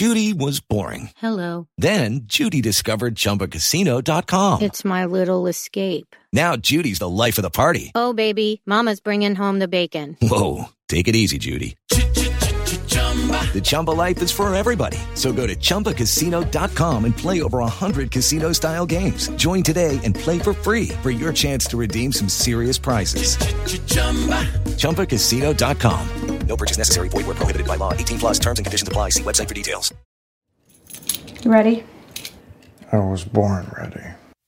Judy was boring. Hello. Then Judy discovered ChumbaCasino.com. It's my little escape. Now Judy's the life of the party. Oh, baby, mama's bringing home the bacon. Whoa, take it easy, Judy. The Chumba life is for everybody. So go to ChumbaCasino.com and play over 100 casino-style games. Join today and play for free for your chance to redeem some serious prizes. ChumbaCasino.com. No purchase necessary. Void where prohibited by law. 18 plus terms and conditions apply. See website for details. You ready? I was born ready.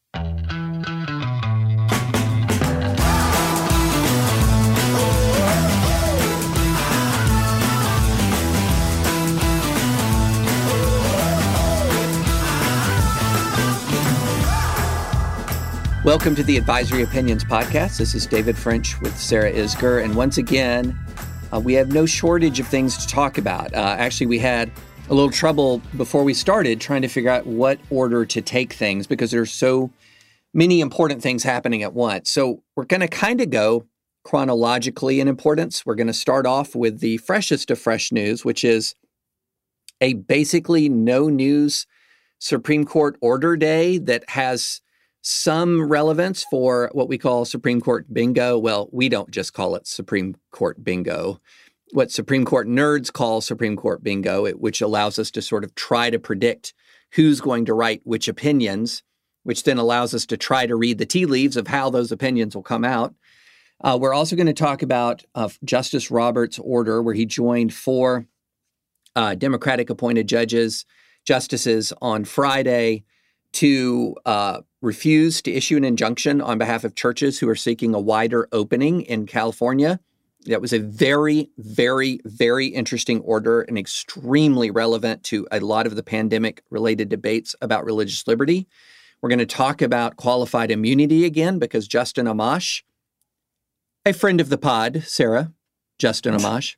Welcome to the Advisory Opinions Podcast. This is David French with Sarah Isgur. And once again, we have no shortage of things to talk about. Actually, we had a little trouble before we started trying to figure out what order to take things because there's so many important things happening at once. So we're going to kind of go chronologically in importance. We're going to start off with the freshest of fresh news, which is a basically no news Supreme Court order day that has some relevance for what we call Supreme Court bingo. Well, we don't just call it Supreme Court bingo. What Supreme Court nerds call Supreme Court bingo, which allows us to sort of try to predict who's going to write which opinions, which then allows us to try to read the tea leaves of how those opinions will come out. We're also going to talk about Justice Roberts' order, where he joined four Democratic-appointed justices on Friday to refuse to issue an injunction on behalf of churches who are seeking a wider opening in California. That was a very, very, very interesting order and extremely relevant to a lot of the pandemic-related debates about religious liberty. We're going to talk about qualified immunity again because Justin Amash, a friend of the pod, Sarah, Justin Amash,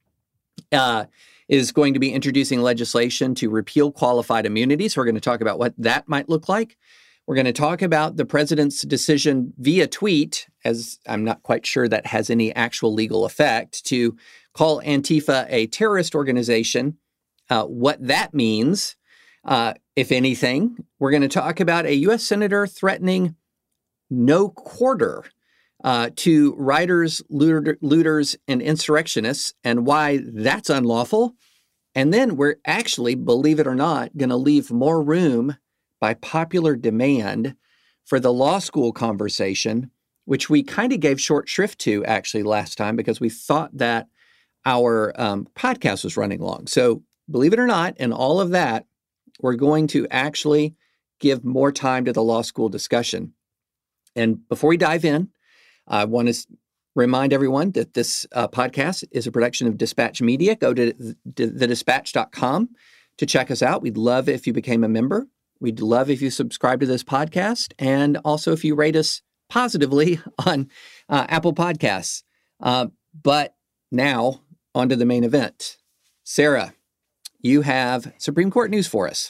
is going to be introducing legislation to repeal qualified immunity. So we're going to talk about what that might look like. We're going to talk about the president's decision via tweet, as I'm not quite sure that has any actual legal effect, to call Antifa a terrorist organization, what that means, if anything. We're going to talk about a U.S. senator threatening no quarter to rioters, looters, and insurrectionists, and why that's unlawful. And then we're actually, believe it or not, going to leave more room by popular demand for the law school conversation, which we kind of gave short shrift to actually last time because we thought that our podcast was running long. So believe it or not, in all of that, we're going to actually give more time to the law school discussion. And before we dive in, I want to remind everyone that this podcast is a production of Dispatch Media. Go to thedispatch.com to check us out. We'd love if you became a member. We'd love if you subscribe to this podcast and also if you rate us positively on Apple Podcasts. But now, on to the main event. Sarah, you have Supreme Court news for us.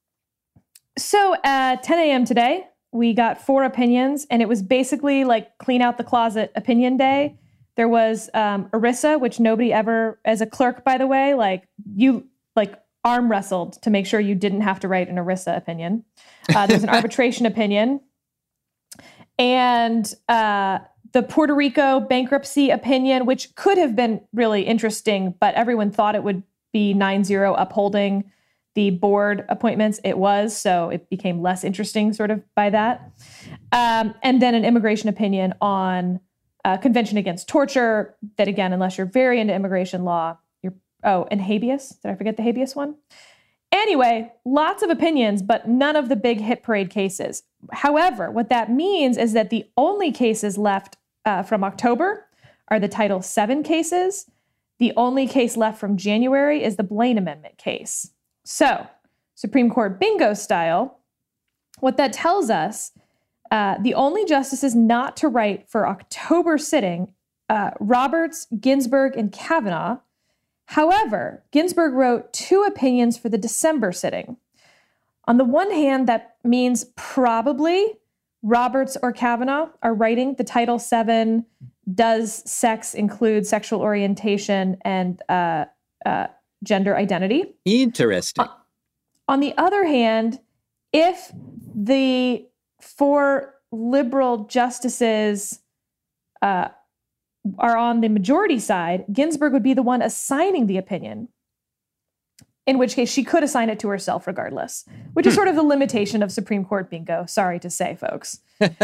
So at 10 a.m. today, we got four opinions, and it was basically like clean out the closet opinion day. There was ERISA, which nobody ever, as a clerk, by the way, arm wrestled to make sure you didn't have to write an ERISA opinion. There's an arbitration opinion. And the Puerto Rico bankruptcy opinion, which could have been really interesting, but everyone thought it would be 9-0 upholding the board appointments. It was, so it became less interesting sort of by that. And then an immigration opinion on Convention Against Torture that, again, unless you're very into immigration law, and habeas. Did I forget the habeas one? Anyway, lots of opinions, but none of the big hit parade cases. However, what that means is that the only cases left from October are the Title VII cases. The only case left from January is the Blaine Amendment case. So, Supreme Court bingo style, what that tells us, the only justices not to write for October sitting, Roberts, Ginsburg, and Kavanaugh. However, Ginsburg wrote two opinions for the December sitting. On the one hand, that means probably Roberts or Kavanaugh are writing the Title VII, does sex include sexual orientation and gender identity. Interesting. On the other hand, if the 4 liberal justices are on the majority side, Ginsburg would be the one assigning the opinion, in which case she could assign it to herself regardless, which is sort of the limitation of Supreme Court bingo. Sorry to say, folks.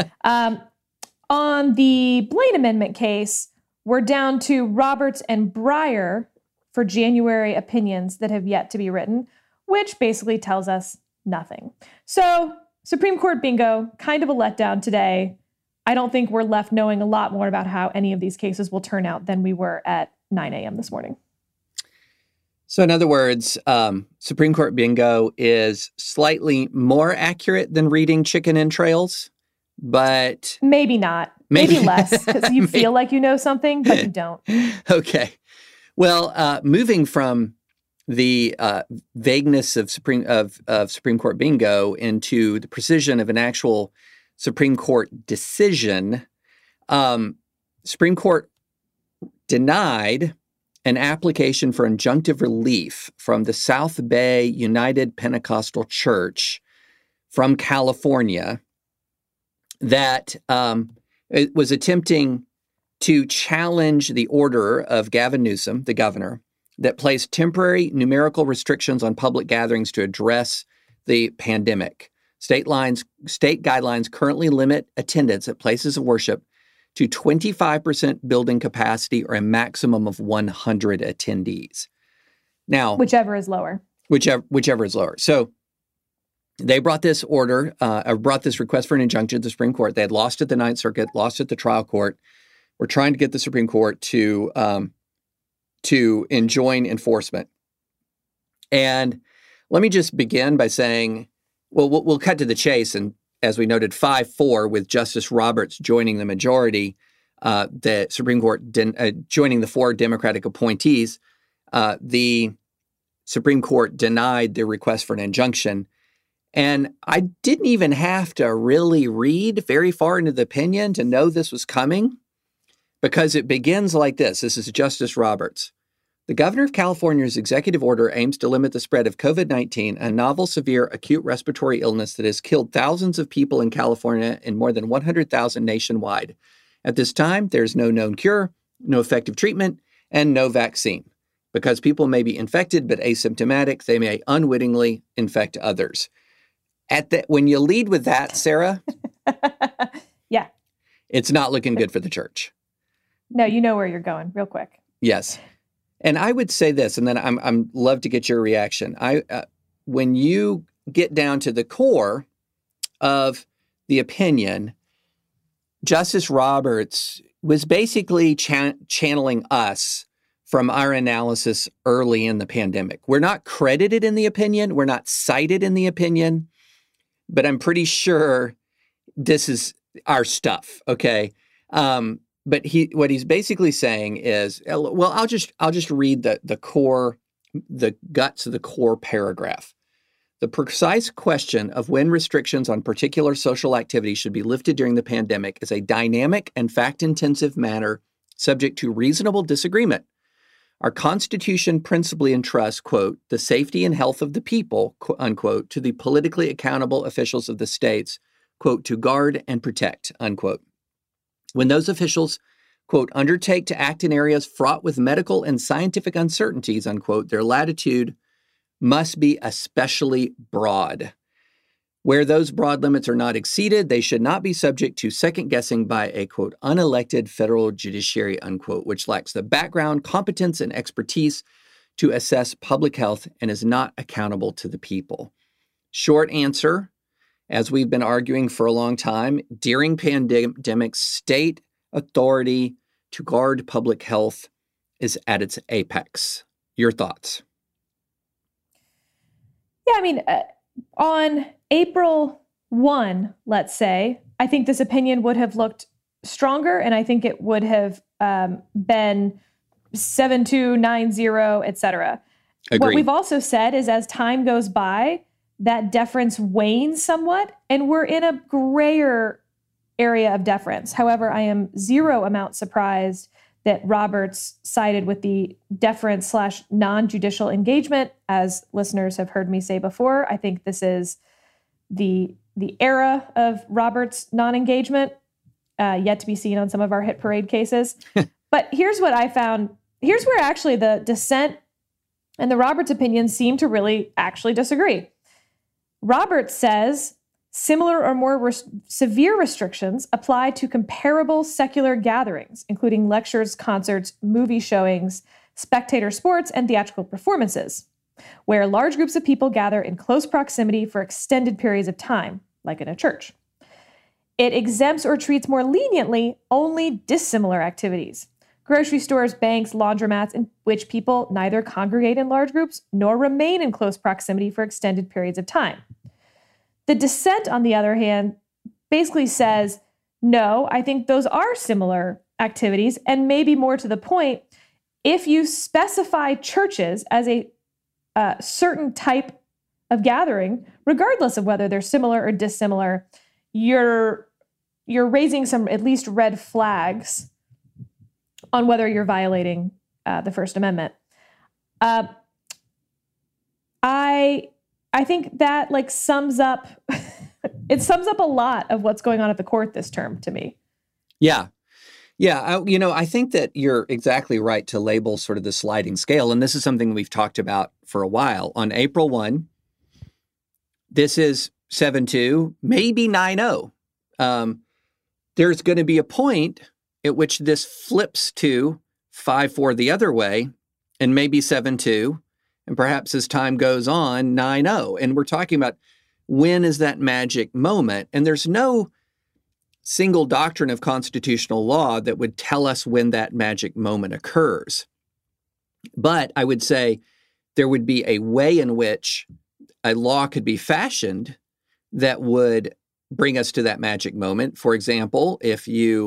On the Blaine Amendment case, we're down to Roberts and Breyer for January opinions that have yet to be written, which basically tells us nothing. So Supreme Court bingo, kind of a letdown today. I don't think we're left knowing a lot more about how any of these cases will turn out than we were at 9 a.m. this morning. So in other words, Supreme Court bingo is slightly more accurate than reading chicken entrails, but... Maybe not. Maybe less, because you feel like you know something, but you don't. Okay. Well, moving from the vagueness of Supreme Court bingo into the precision of an actual Supreme Court decision, Supreme Court denied an application for injunctive relief from the South Bay United Pentecostal Church from California that it was attempting to challenge the order of Gavin Newsom, the governor, that placed temporary numerical restrictions on public gatherings to address the pandemic. State guidelines currently limit attendance at places of worship to 25% building capacity or a maximum of 100 attendees. Now, whichever is lower. Whichever is lower. So they brought this request for an injunction to the Supreme Court. They had lost at the Ninth Circuit, lost at the trial court. We're trying to get the Supreme Court to enjoin enforcement. And let me just begin by saying, well, we'll cut to the chase. And as we noted, 5-4 with Justice Roberts joining the majority, the Supreme Court joining the 4 Democratic appointees, the Supreme Court denied the request for an injunction. And I didn't even have to really read very far into the opinion to know this was coming, because it begins like this. This is Justice Roberts. The governor of California's executive order aims to limit the spread of COVID-19, a novel, severe, acute respiratory illness that has killed thousands of people in California and more than 100,000 nationwide. At this time, there is no known cure, no effective treatment, and no vaccine. Because people may be infected but asymptomatic, they may unwittingly infect others. When you lead with that, Sarah, yeah, it's not looking good for the church. No, you know where you're going, real quick. Yes. And I would say this, and then I'm love to get your reaction. When you get down to the core of the opinion, Justice Roberts was basically channeling us from our analysis early in the pandemic. We're not credited in the opinion. We're not cited in the opinion, but I'm pretty sure this is our stuff. Okay. But what he's basically saying is, well, I'll just read the core, the guts of the core paragraph. The precise question of when restrictions on particular social activities should be lifted during the pandemic is a dynamic and fact-intensive matter subject to reasonable disagreement. Our Constitution principally entrusts, quote, the safety and health of the people, unquote, to the politically accountable officials of the states, quote, to guard and protect, unquote. When those officials, quote, undertake to act in areas fraught with medical and scientific uncertainties, unquote, their latitude must be especially broad. Where those broad limits are not exceeded, they should not be subject to second guessing by a, quote, unelected federal judiciary, unquote, which lacks the background, competence, and expertise to assess public health and is not accountable to the people. Short answer, as we've been arguing for a long time, during pandemics, state authority to guard public health is at its apex. Your thoughts? Yeah, I mean, on April 1, let's say, I think this opinion would have looked stronger, and I think it would have been 7-2, 9-0, et cetera. Agreed. What we've also said is as time goes by, that deference wanes somewhat, and we're in a grayer area of deference. However, I am zero amount surprised that Roberts sided with the deference / non-judicial engagement. As listeners have heard me say before, I think this is the era of Roberts non-engagement, yet to be seen on some of our hit parade cases. But here's what I found. Here's where actually the dissent and the Roberts opinion seem to really actually disagree. Roberts says similar or more severe restrictions apply to comparable secular gatherings, including lectures, concerts, movie showings, spectator sports, and theatrical performances, where large groups of people gather in close proximity for extended periods of time, like in a church. It exempts or treats more leniently only dissimilar activities. Grocery stores, banks, laundromats, in which people neither congregate in large groups nor remain in close proximity for extended periods of time. The dissent, on the other hand, basically says, no, I think those are similar activities, and maybe more to the point, if you specify churches as a certain type of gathering, regardless of whether they're similar or dissimilar, you're raising some at least red flags on whether you're violating the First Amendment. I think that sums up it sums up a lot of what's going on at the court this term to me. Yeah. I think that you're exactly right to label sort of the sliding scale. And this is something we've talked about for a while. On April 1, this is 7-2, maybe 9-0. There's going to be a point at which this flips to 5-4 the other way, and maybe 7-2, and perhaps as time goes on, 9-0. And we're talking about when is that magic moment? And there's no single doctrine of constitutional law that would tell us when that magic moment occurs. But I would say there would be a way in which a law could be fashioned that would bring us to that magic moment. For example, if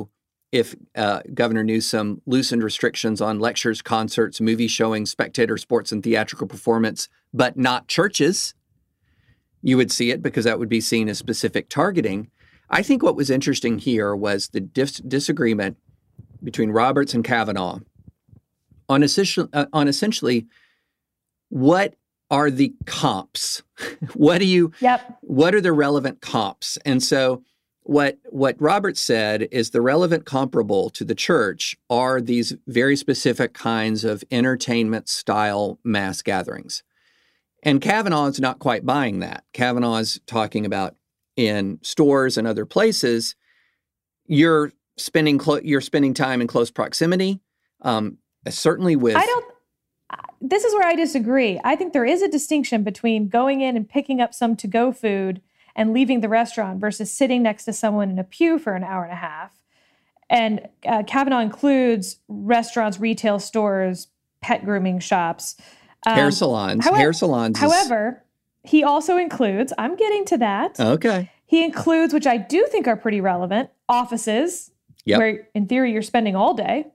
Governor Newsom loosened restrictions on lectures, concerts, movie showings, spectator sports, and theatrical performance, but not churches, you would see it because that would be seen as specific targeting. I think what was interesting here was the disagreement between Roberts and Kavanaugh on essentially what are the comps? What are the relevant comps? And so what Roberts said is the relevant comparable to the church are these very specific kinds of entertainment style mass gatherings. And Kavanaugh is not quite buying that. Kavanaugh is talking about in stores and other places, you're spending time in close proximity. Certainly with... This is where I disagree. I think there is a distinction between going in and picking up some to-go food and leaving the restaurant versus sitting next to someone in a pew for an hour and a half. And Kavanaugh includes restaurants, retail stores, pet grooming shops. Hair salons. However, he also includes, I'm getting to that. Okay. He includes, which I do think are pretty relevant, offices, where in theory you're spending all day.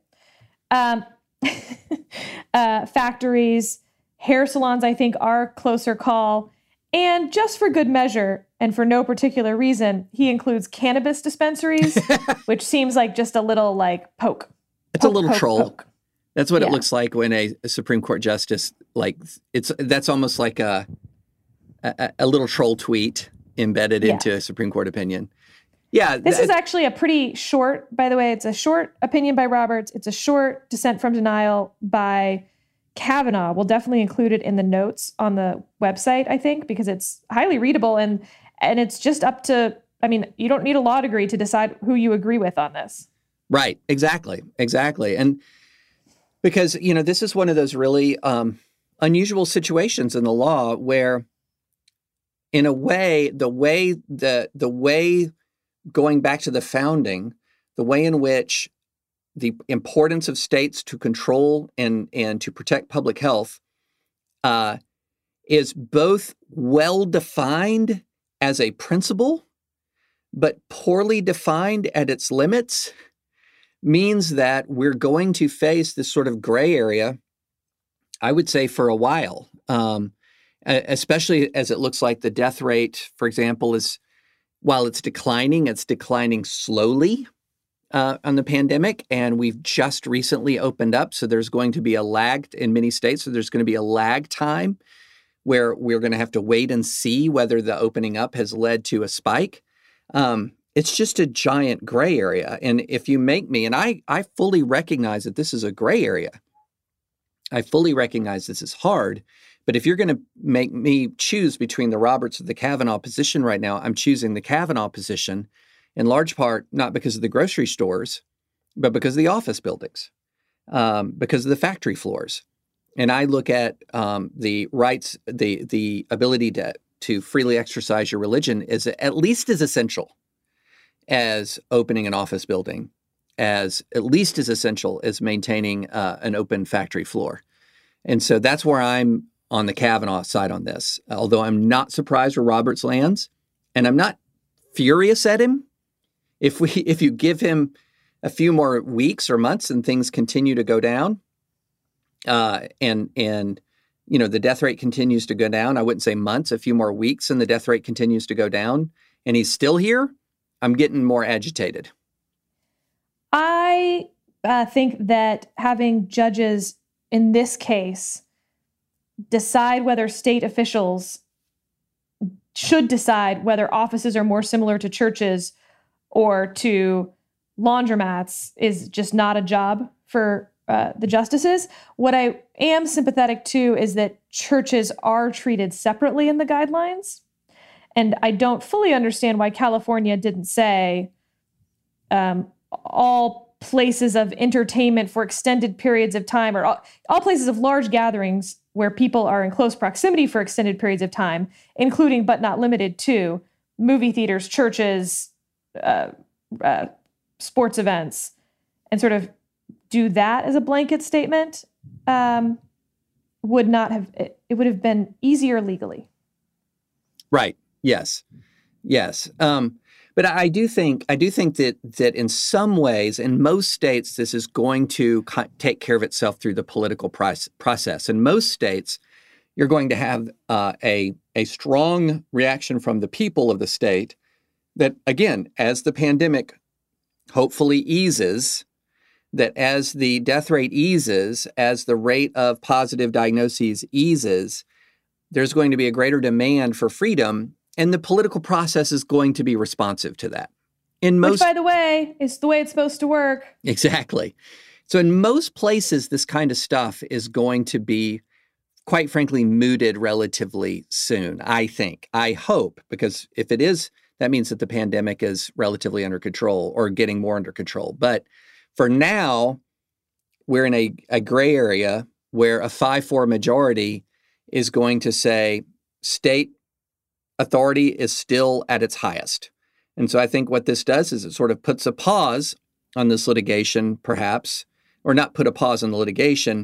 Factories, hair salons, I think, are closer call. And just for good measure and for no particular reason, he includes cannabis dispensaries, which seems like just a little poke. It's a little troll. Poke. That's what it looks like when a Supreme Court justice, that's almost like a little troll tweet embedded into a Supreme Court opinion. Yeah. This is actually a pretty short, by the way, it's a short opinion by Roberts. It's a short dissent from denial by Kavanaugh. We'll definitely include it in the notes on the website, I think, because it's highly readable and it's just up to, you don't need a law degree to decide who you agree with on this. Right. Exactly. And because, this is one of those really unusual situations in the law where, in a way, the way going back to the founding, the way in which the importance of states to control and to protect public health is both well defined as a principle, but poorly defined at its limits, means that we're going to face this sort of gray area, I would say, for a while, especially as it looks like the death rate, for example, while it's declining slowly. on the pandemic, and we've just recently opened up. So there's going to be a lag in many states. So there's going to be a lag time where we're going to have to wait and see whether the opening up has led to a spike. It's just a giant gray area. And if you make me, and I fully recognize that this is a gray area. I fully recognize this is hard. But if you're going to make me choose between the Roberts or the Kavanaugh position right now, I'm choosing the Kavanaugh position, in large part, not because of the grocery stores, but because of the office buildings, because of the factory floors. And I look at the rights, the ability to freely exercise your religion is at least as essential as opening an office building, as at least as essential as maintaining an open factory floor. And so that's where I'm on the Kavanaugh side on this, although I'm not surprised where Roberts lands, and I'm not furious at him. If you give him a few more weeks or months and things continue to go down, and the death rate continues to go down, I wouldn't say months, a few more weeks, and the death rate continues to go down, and he's still here, I'm getting more agitated. I think that having judges in this case decide whether state officials should decide whether offices are more similar to churches or to laundromats is just not a job for the justices. What I am sympathetic to is that churches are treated separately in the guidelines. And I don't fully understand why California didn't say all places of entertainment for extended periods of time, or all places of large gatherings where people are in close proximity for extended periods of time, including but not limited to movie theaters, churches, sports events, and sort of do that as a blanket statement. It would have been easier legally. Right. Yes. But I do think that in some ways, in most states, this is going to take care of itself through the political process. In most states, you're going to have a strong reaction from the people of the state that, again, as the pandemic hopefully eases, that as the death rate eases, as the rate of positive diagnoses eases, there's going to be a greater demand for freedom. And the political process is going to be responsive to that. Which, by the way, is the way it's supposed to work. Exactly. So in most places, this kind of stuff is going to be, quite frankly, mooted relatively soon, I think. I hope, because if it is, that means that the pandemic is relatively under control or getting more under control. But for now, we're in a gray area where a 5-4 majority is going to say state authority is still at its highest. And so I think what this does is it sort of puts a pause on this litigation, perhaps, or not put a pause on the litigation,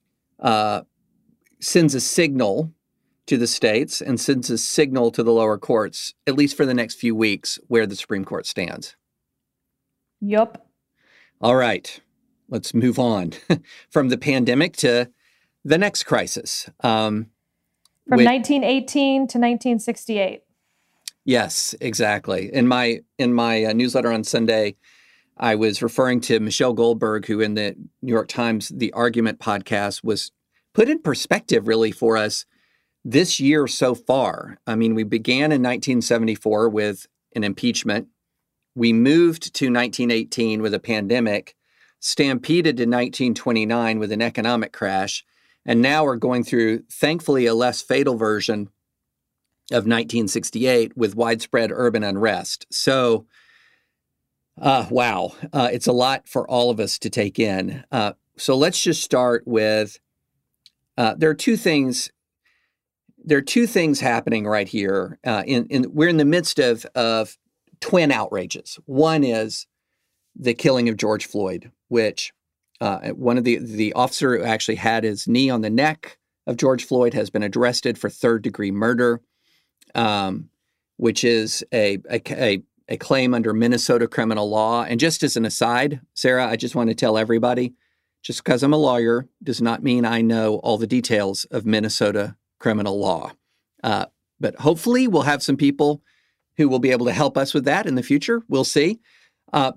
sends a signal to the states and sends a signal to the lower courts, at least for the next few weeks, where the Supreme Court stands. Yup. All right. Let's move on from the pandemic to the next crisis. From 1918 to 1968. Yes, exactly. In my newsletter on Sunday, I was referring to Michelle Goldberg, who in the New York Times The Argument podcast was put in perspective really for us this year so far. I mean, we began in 1974 with an impeachment. We moved to 1918 with a pandemic, stampeded to 1929 with an economic crash. And now we're going through, thankfully, a less fatal version of 1968 with widespread urban unrest. So, wow, it's a lot for all of us to take in. So let's just start with, there are two things happening right here. We're in the midst of twin outrages. One is the killing of George Floyd, which one of the officer who actually had his knee on the neck of George Floyd has been arrested for third-degree murder, which is a claim under Minnesota criminal law. And just as an aside, Sarah, I just want to tell everybody, just because I'm a lawyer does not mean I know all the details of Minnesota criminal law. But hopefully we'll have some people who will be able to help us with that in the future. We'll see. But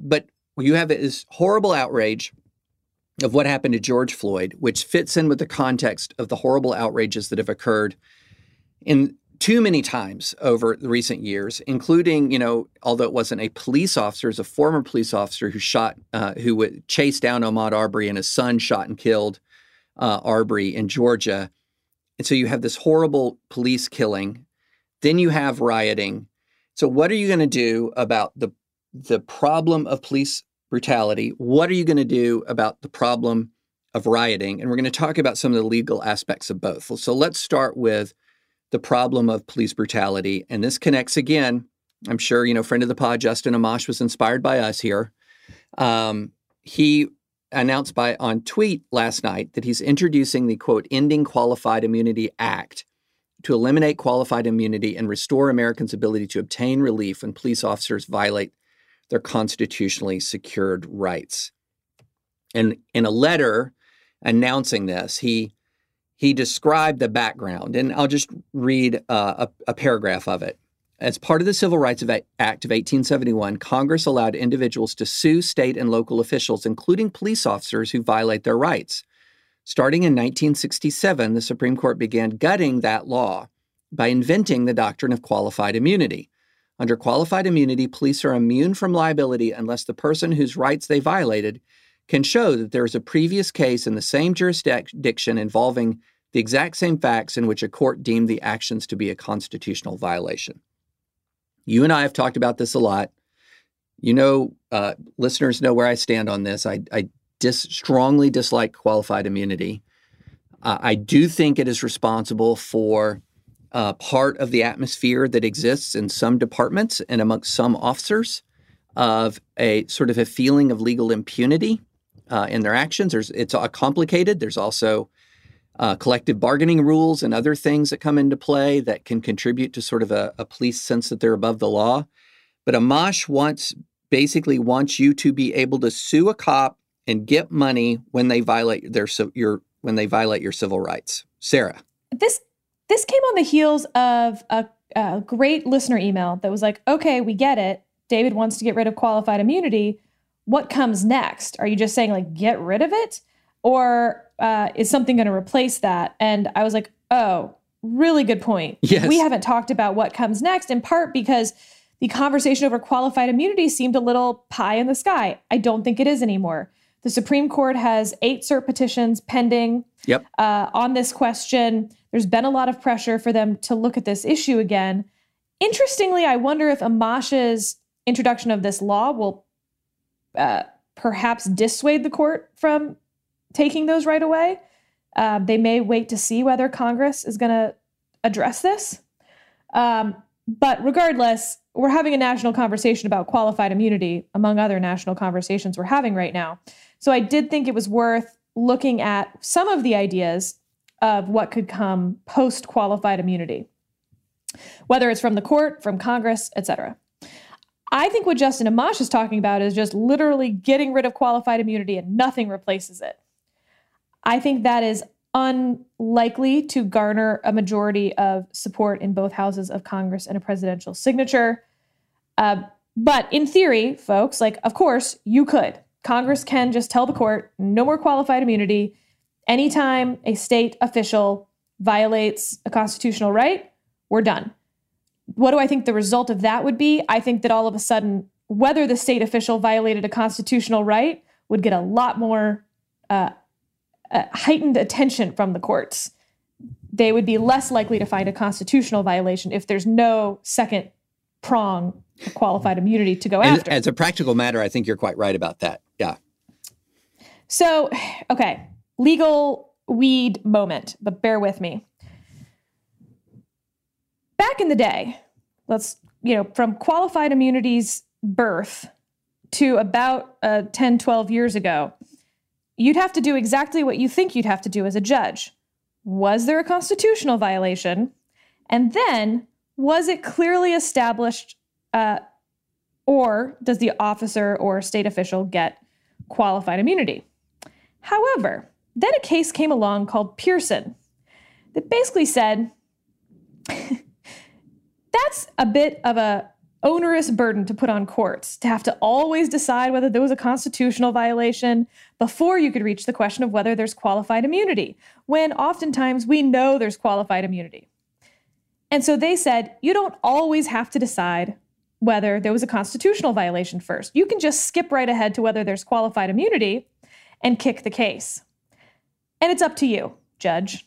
you have this horrible outrage of what happened to George Floyd, which fits in with the context of the horrible outrages that have occurred in too many times over the recent years, including, although it wasn't a police officer, it was a former police officer who would chase down Ahmaud Arbery, and his son shot and killed Arbery in Georgia. And so you have this horrible police killing. Then you have rioting. So what are you going to do about the problem of police brutality? What are you going to do about the problem of rioting? And we're going to talk about some of the legal aspects of both. So let's start with the problem of police brutality. And this connects again, I'm sure, friend of the pod, Justin Amash, was inspired by us here. He announced on tweet last night that he's introducing the, quote, Ending Qualified Immunity Act to eliminate qualified immunity and restore Americans' ability to obtain relief when police officers violate their constitutionally secured rights. And in a letter announcing this, he described the background, and I'll just read a paragraph of it. As part of the Civil Rights Act of 1871, Congress allowed individuals to sue state and local officials, including police officers who violate their rights. Starting in 1967, the Supreme Court began gutting that law by inventing the doctrine of qualified immunity. Under qualified immunity, police are immune from liability unless the person whose rights they violated can show that there is a previous case in the same jurisdiction involving the exact same facts in which a court deemed the actions to be a constitutional violation. You and I have talked about this a lot. Listeners know where I stand on this. I strongly dislike qualified immunity. I do think it is responsible for part of the atmosphere that exists in some departments and amongst some officers of a sort of a feeling of legal impunity in their actions. It's complicated. There's also collective bargaining rules and other things that come into play that can contribute to sort of a police sense that they're above the law. But Amash basically wants you to be able to sue a cop and get money when they violate your civil rights. Sarah. This came on the heels of a great listener email that was like, okay, we get it. David wants to get rid of qualified immunity. What comes next? Are you just saying like, get rid of it? Or is something going to replace that? And I was like, oh, really good point. Yes. We haven't talked about what comes next, in part because the conversation over qualified immunity seemed a little pie in the sky. I don't think it is anymore. The Supreme Court has 8 cert petitions pending on this question. There's been a lot of pressure for them to look at this issue again. Interestingly, I wonder if Amash's introduction of this law will perhaps dissuade the court from taking those right away. They may wait to see whether Congress is going to address this. But regardless, we're having a national conversation about qualified immunity, among other national conversations we're having right now. So I did think it was worth looking at some of the ideas of what could come post-qualified immunity, whether it's from the court, from Congress, et cetera. I think what Justin Amash is talking about is just literally getting rid of qualified immunity and nothing replaces it. I think that is unlikely to garner a majority of support in both houses of Congress and a presidential signature. But in theory, folks, of course, you could. Congress can just tell the court, no more qualified immunity. Anytime a state official violates a constitutional right, we're done. What do I think the result of that would be? I think that all of a sudden, whether the state official violated a constitutional right would get a lot more heightened attention from the courts. They would be less likely to find a constitutional violation if there's no second prong of qualified immunity to go after. As a practical matter, I think you're quite right about that. Yeah. So, okay, legal weed moment, but bear with me. Back in the day, from qualified immunity's birth to about 10, 12 years ago, you'd have to do exactly what you think you'd have to do as a judge. Was there a constitutional violation? And then, was it clearly established, or does the officer or state official get qualified immunity? However, then a case came along called Pearson that basically said, that's a bit of a onerous burden to put on courts to have to always decide whether there was a constitutional violation before you could reach the question of whether there's qualified immunity, when oftentimes we know there's qualified immunity. And so they said, you don't always have to decide whether there was a constitutional violation first. You can just skip right ahead to whether there's qualified immunity and kick the case. And it's up to you, Judge.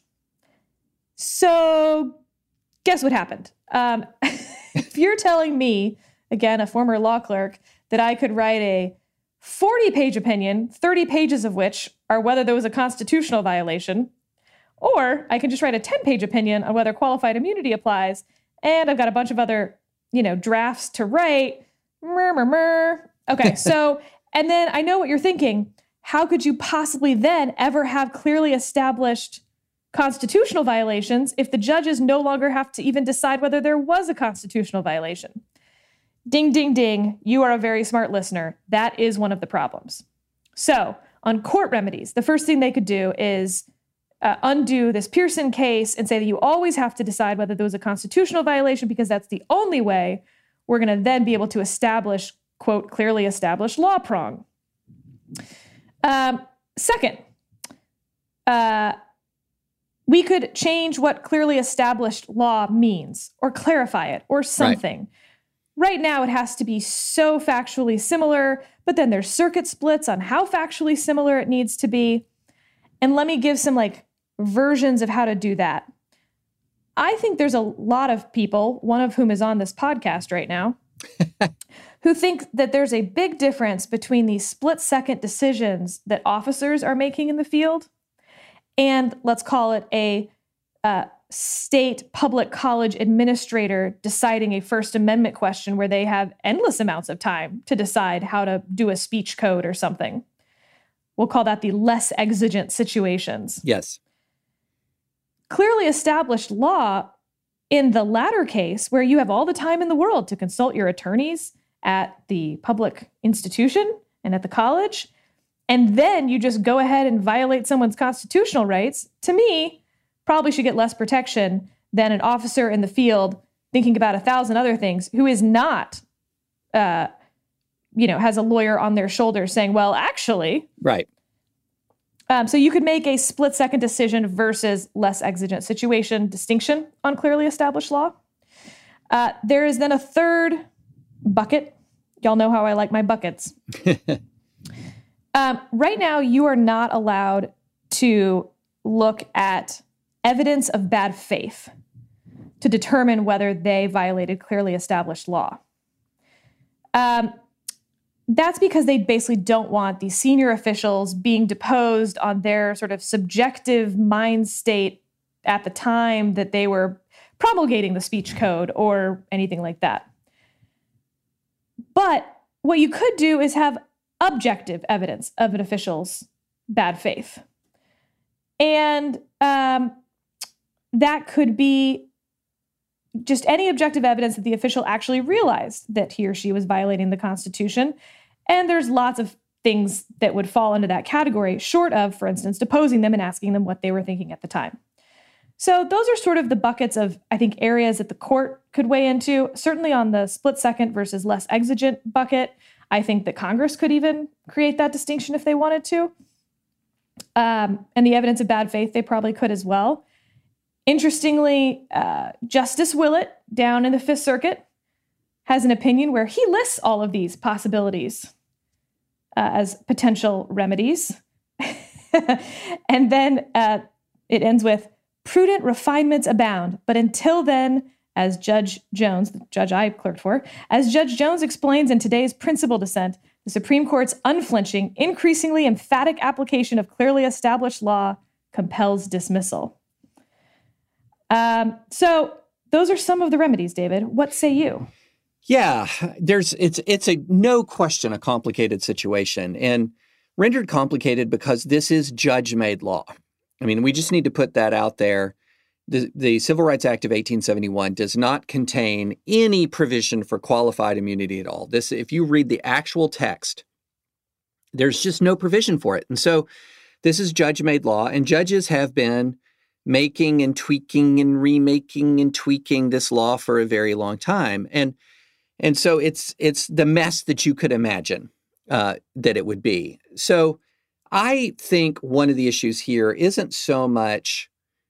So guess what happened? If you're telling me, again, a former law clerk, that I could write a 40-page opinion, 30 pages of which are whether there was a constitutional violation, or I can just write a 10-page opinion on whether qualified immunity applies, and I've got a bunch of other, drafts to write. Okay, so, and then I know what you're thinking. How could you possibly then ever have clearly established constitutional violations if the judges no longer have to even decide whether there was a constitutional violation? Ding, ding, ding. You are a very smart listener. That is one of the problems. So on court remedies, the first thing they could do is undo this Pearson case and say that you always have to decide whether there was a constitutional violation because that's the only way we're going to then be able to establish, quote, clearly established law prong. Second, we could change what clearly established law means or clarify it or something. Right now, it has to be so factually similar, but then there's circuit splits on how factually similar it needs to be. And let me give some versions of how to do that. I think there's a lot of people, one of whom is on this podcast right now, who think that there's a big difference between these split-second decisions that officers are making in the field and let's call it a state public college administrator deciding a First Amendment question where they have endless amounts of time to decide how to do a speech code or something. We'll call that the less exigent situations. Yes. Clearly established law in the latter case, where you have all the time in the world to consult your attorneys at the public institution and at the college, and then you just go ahead and violate someone's constitutional rights, to me, probably should get less protection than an officer in the field thinking about 1,000 other things who is not, has a lawyer on their shoulder saying, well, actually. Right. So you could make a split-second decision versus less exigent situation distinction on clearly established law. There is then a third bucket. Y'all know how I like my buckets. Right now, you are not allowed to look at evidence of bad faith to determine whether they violated clearly established law. That's because they basically don't want the senior officials being deposed on their sort of subjective mind state at the time that they were promulgating the speech code or anything like that. But what you could do is have objective evidence of an official's bad faith. And that could be just any objective evidence that the official actually realized that he or she was violating the Constitution. And there's lots of things that would fall into that category, short of, for instance, deposing them and asking them what they were thinking at the time. So those are sort of the buckets of, I think, areas that the court could weigh into. Certainly on the split-second versus less exigent bucket, I think that Congress could even create that distinction if they wanted to. And the evidence of bad faith, they probably could as well. Interestingly, Justice Willett down in the Fifth Circuit has an opinion where he lists all of these possibilities as potential remedies. And then it ends with, prudent refinements abound, but until then, as Judge Jones, the judge I clerked for, as Judge Jones explains in today's principal dissent, the Supreme Court's unflinching, increasingly emphatic application of clearly established law compels dismissal. So those are some of the remedies, David. What say you? Yeah, it's a no question a complicated situation, and rendered complicated because this is judge-made law. I mean, we just need to put that out there. The Civil Rights Act of 1871 does not contain any provision for qualified immunity at all. This, if you read the actual text, there's just no provision for it. And so this is judge-made law, and judges have been making and tweaking and remaking and tweaking this law for a very long time. And And so it's the mess that you could imagine that it would be. So I think one of the issues here isn't so much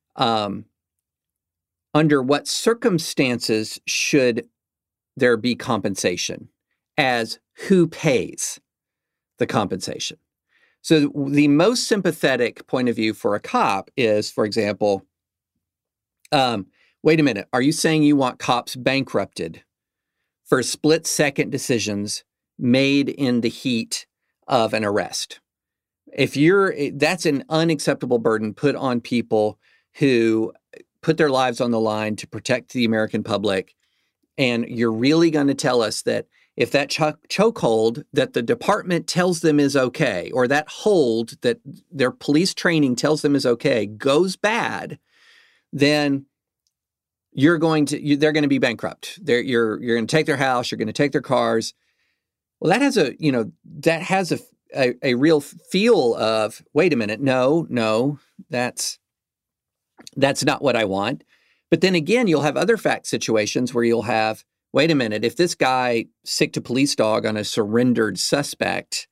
under what circumstances should there be compensation as who pays the compensation. So the most sympathetic point of view for a cop is, for example, wait a minute, are you saying you want cops bankrupted for split-second decisions made in the heat of an arrest? That's an unacceptable burden put on people who put their lives on the line to protect the American public. And you're really going to tell us that if that chokehold that the department tells them is okay, or that hold that their police training tells them is okay, goes bad, then they're going to be bankrupt. You're going to take their house, you're going to take their cars. Well, that has a real feel of, wait a minute, no, that's not what I want. But then again, you'll have other fact situations where you'll have, wait a minute, if this guy sicked a police dog on a surrendered suspect,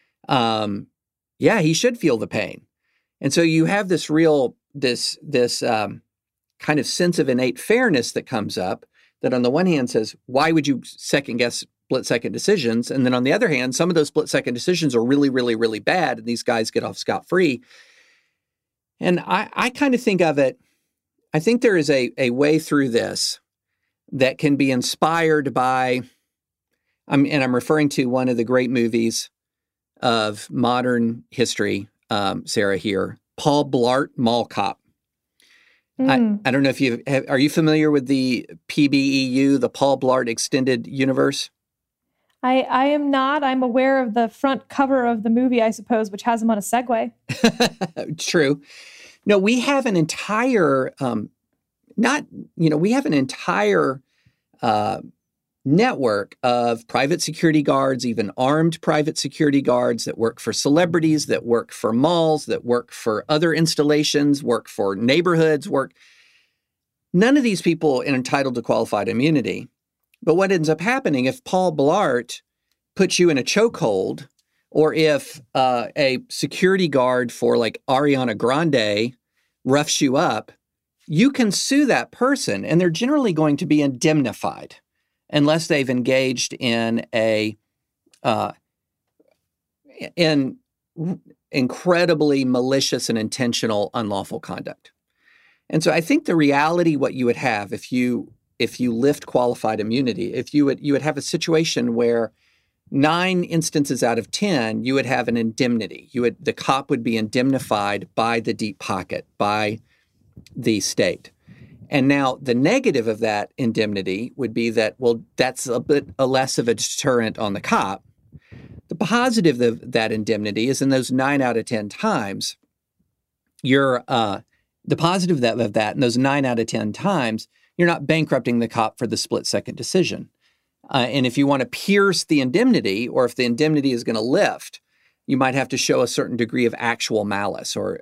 he should feel the pain. And so you have this kind of sense of innate fairness that comes up that on the one hand says, why would you second guess split-second decisions? And then on the other hand, some of those split-second decisions are really, really, really bad, and these guys get off scot-free. And I kind of think of it, I think there is a way through this that can be inspired by, and I'm referring to one of the great movies of modern history, Sarah, here, Paul Blart, Mall Cop. I don't know if are you familiar with the PBEU, the Paul Blart Extended Universe? I am not. I'm aware of the front cover of the movie, I suppose, which has him on a Segway. True. No, we have an entire, network of private security guards, even armed private security guards that work for celebrities, that work for malls, that work for other installations, work for neighborhoods, None of these people are entitled to qualified immunity. But what ends up happening if Paul Blart puts you in a chokehold, or if a security guard for like Ariana Grande roughs you up, you can sue that person, and they're generally going to be indemnified unless they've engaged in in incredibly malicious and intentional unlawful conduct. And so I think the reality, what you would have if you lift qualified immunity, you would have a situation where 9 instances out of 10, you would have an indemnity. The cop would be indemnified by the deep pocket, by the state. And now the negative of that indemnity would be that, well, that's a bit less of a deterrent on the cop. The positive of that indemnity is in those 9 out of 10 times, the positive of that in those 9 out of 10 times, you're not bankrupting the cop for the split-second decision. And if you want to pierce the indemnity, or if the indemnity is going to lift, you might have to show a certain degree of actual malice or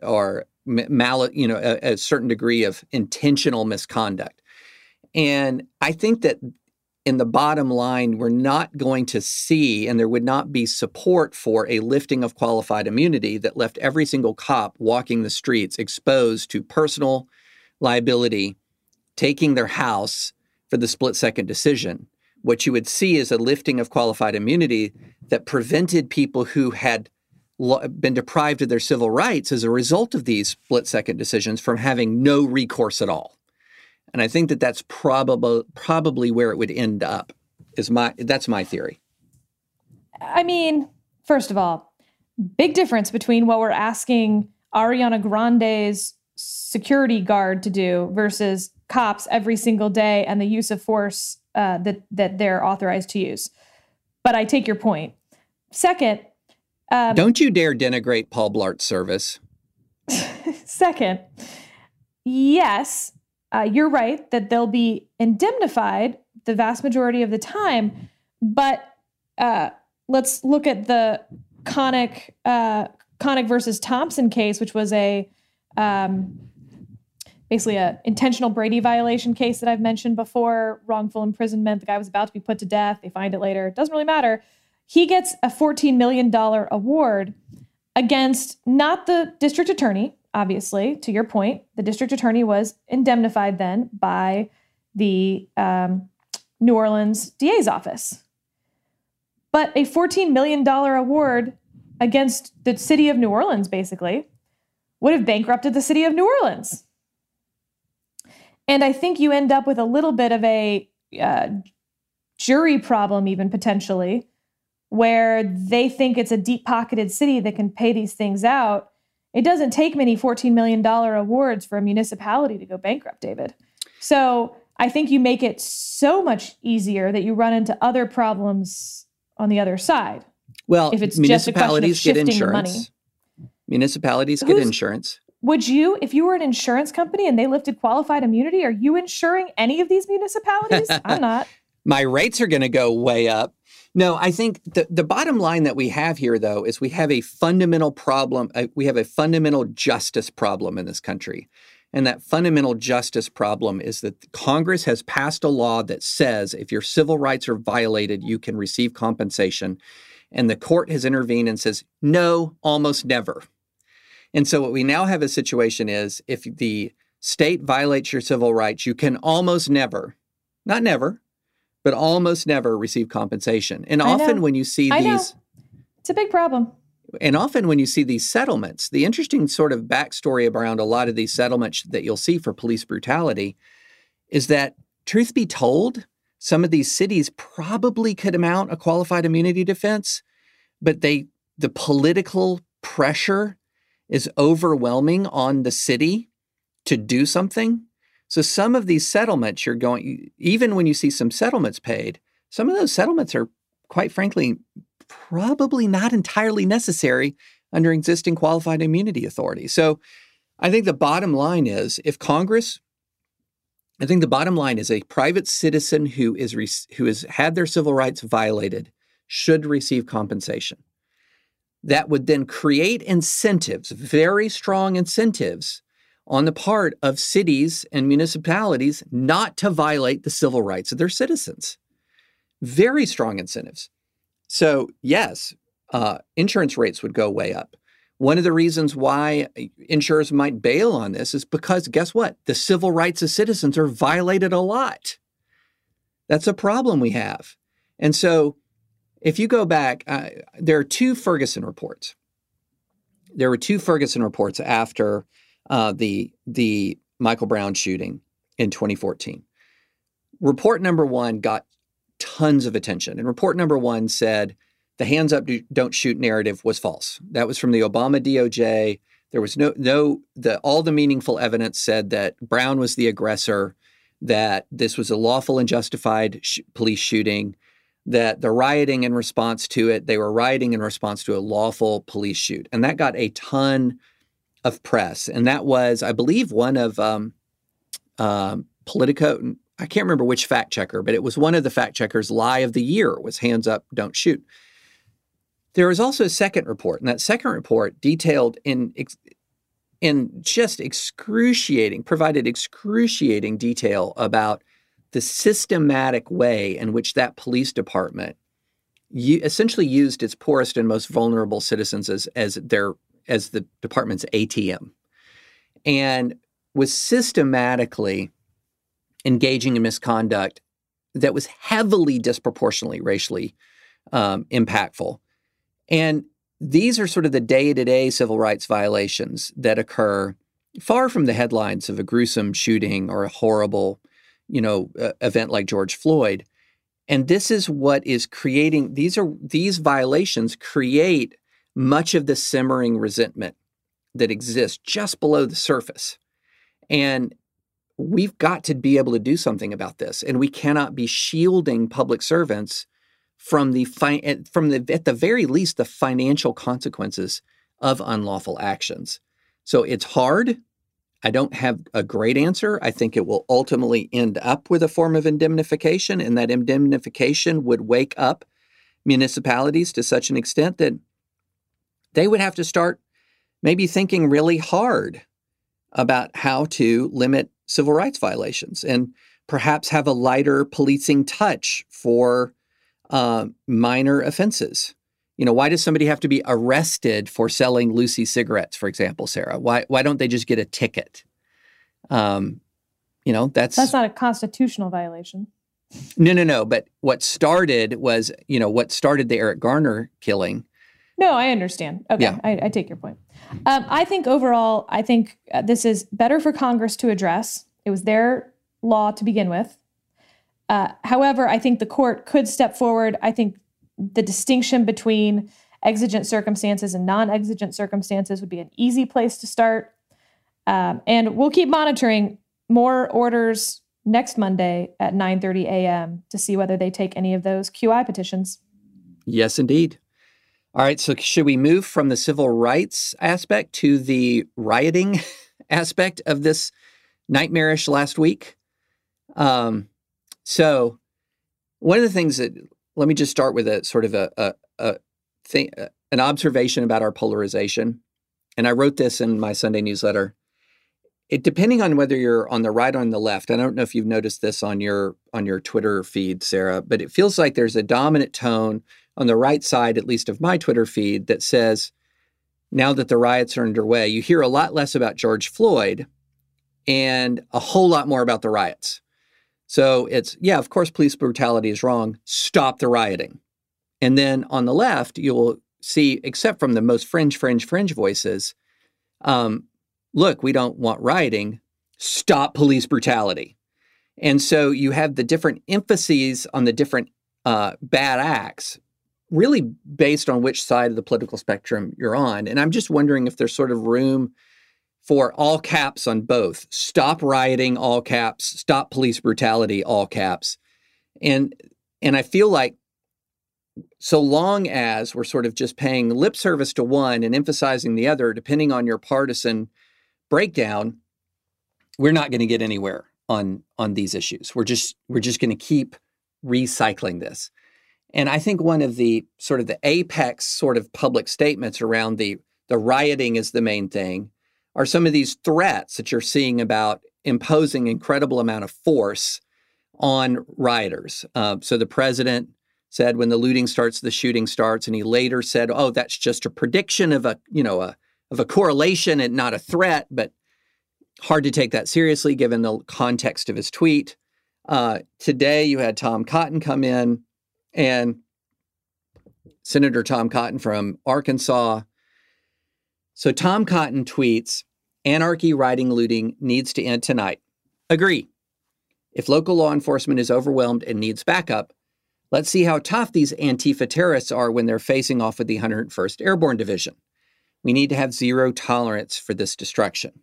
a certain degree of intentional misconduct. And I think that in the bottom line, we're not going to see, and there would not be support for a lifting of qualified immunity that left every single cop walking the streets exposed to personal liability, taking their house for the split-second decision. What you would see is a lifting of qualified immunity that prevented people who had been deprived of their civil rights as a result of these split-second decisions from having no recourse at all. And I think that that's probably where it would end up. That's my theory. I mean, first of all, big difference between what we're asking Ariana Grande's security guard to do versus cops every single day and the use of force that they're authorized to use. But I take your point. Second, don't you dare denigrate Paul Blart's service. Second, yes, you're right that they'll be indemnified the vast majority of the time. But let's look at the Connick versus Thompson case, which was basically basically a intentional Brady violation case that I've mentioned before, wrongful imprisonment. The guy was about to be put to death. They find it later. It doesn't really matter. He gets a $14 million award against not the district attorney, obviously, to your point. The district attorney was indemnified then by the New Orleans DA's office. But a $14 million award against the city of New Orleans, basically, would have bankrupted the city of New Orleans. And I think you end up with a little bit of a jury problem, even potentially, where they think it's a deep-pocketed city that can pay these things out. It doesn't take many $14 million awards for a municipality to go bankrupt, David. So I think you make it so much easier that you run into other problems on the other side. Well, if it's municipalities just a get question of insurance. money. Municipalities get insurance. Would you, if you were an insurance company and they lifted qualified immunity, are you insuring any of these municipalities? I'm not. My rates are going to go way up. No, I think the bottom line that we have here, though, is we have a fundamental problem. We have a fundamental justice problem in this country. And that fundamental justice problem is that Congress has passed a law that says if your civil rights are violated, you can receive compensation. And the court has intervened and says, no, almost never. And so what we now have a situation is if the state violates your civil rights, you can almost never, not never, but almost never receive compensation. And often when you see these... It's a big problem. And often when you see these settlements, the interesting sort of backstory around a lot of these settlements that you'll see for police brutality is that, truth be told, some of these cities probably could mount a qualified immunity defense, but the political pressure is overwhelming on the city to do something. So some of these settlements even when you see some settlements paid, some of those settlements are, quite frankly, probably not entirely necessary under existing qualified immunity authority. So I think the bottom line is a private citizen who has had their civil rights violated should receive compensation. That would then create incentives, very strong incentives, on the part of cities and municipalities not to violate the civil rights of their citizens. Very strong incentives. So yes, insurance rates would go way up. One of the reasons why insurers might bail on this is because, guess what? The civil rights of citizens are violated a lot. That's a problem we have. And so if you go back, there are two Ferguson reports. There were two Ferguson reports after the Michael Brown shooting in 2014. Report number one got tons of attention. And report number one said the hands up, don't shoot narrative was false. That was from the Obama DOJ. There was all the meaningful evidence said that Brown was the aggressor, that this was a lawful and justified police shooting, that the rioting in response to it, they were rioting in response to a lawful police shoot. And that got a ton of press. And that was, I believe, one of Politico, I can't remember which fact checker, but it was one of the fact checkers' lie of the year was hands up, don't shoot. There was also a second report, and that second report detailed provided excruciating detail about the systematic way in which that police department essentially used its poorest and most vulnerable citizens as the department's ATM, and was systematically engaging in misconduct that was heavily disproportionately racially impactful. And these are sort of the day-to-day civil rights violations that occur far from the headlines of a gruesome shooting or a horrible, event like George Floyd. And this is what is creating, these violations create much of the simmering resentment that exists just below the surface. And we've got to be able to do something about this. And we cannot be shielding public servants from at the very least, the financial consequences of unlawful actions. So it's hard. I don't have a great answer. I think it will ultimately end up with a form of indemnification, and that indemnification would wake up municipalities to such an extent that they would have to start maybe thinking really hard about how to limit civil rights violations and perhaps have a lighter policing touch for minor offenses. Why does somebody have to be arrested for selling Lucy cigarettes, for example, Sarah? Why don't they just get a ticket? That's not a constitutional violation. No. But what started the Eric Garner killing. No, I understand. Okay, yeah. I take your point. I think overall, this is better for Congress to address. It was their law to begin with. However, I think the court could step forward. I think the distinction between exigent circumstances and non-exigent circumstances would be an easy place to start. And we'll keep monitoring more orders next Monday at 9:30 a.m. to see whether they take any of those QI petitions. Yes, indeed. All right, so should we move from the civil rights aspect to the rioting aspect of this nightmarish last week? So one of the things let me just start with a sort of an observation about our polarization. And I wrote this in my Sunday newsletter. Depending on whether you're on the right or on the left, I don't know if you've noticed this on your Twitter feed, Sarah, but it feels like there's a dominant tone on the right side, at least of my Twitter feed, that says, now that the riots are underway, you hear a lot less about George Floyd and a whole lot more about the riots. So it's, yeah, of course, police brutality is wrong. Stop the rioting. And then on the left, you'll see, except from the most fringe voices, look, we don't want rioting. Stop police brutality. And so you have the different emphases on the different bad acts, really based on which side of the political spectrum you're on. And I'm just wondering if there's sort of room for all caps on both. Stop rioting, all caps. Stop police brutality, all caps. And I feel like so long as we're sort of just paying lip service to one and emphasizing the other, depending on your partisan breakdown, we're not going to get anywhere on these issues. We're just going to keep recycling this. And I think one of the sort of the apex sort of public statements around the rioting is the main thing are some of these threats that you're seeing about imposing incredible amount of force on rioters. So the president said when the looting starts, the shooting starts, and he later said, "Oh, that's just a prediction of a correlation and not a threat." But hard to take that seriously given the context of his tweet. Today, you had Tom Cotton come in, and Senator Tom Cotton from Arkansas. So Tom Cotton tweets, "Anarchy, rioting, looting needs to end tonight. Agree. If local law enforcement is overwhelmed and needs backup, let's see how tough these Antifa terrorists are when they're facing off with the 101st Airborne Division. We need to have zero tolerance for this destruction."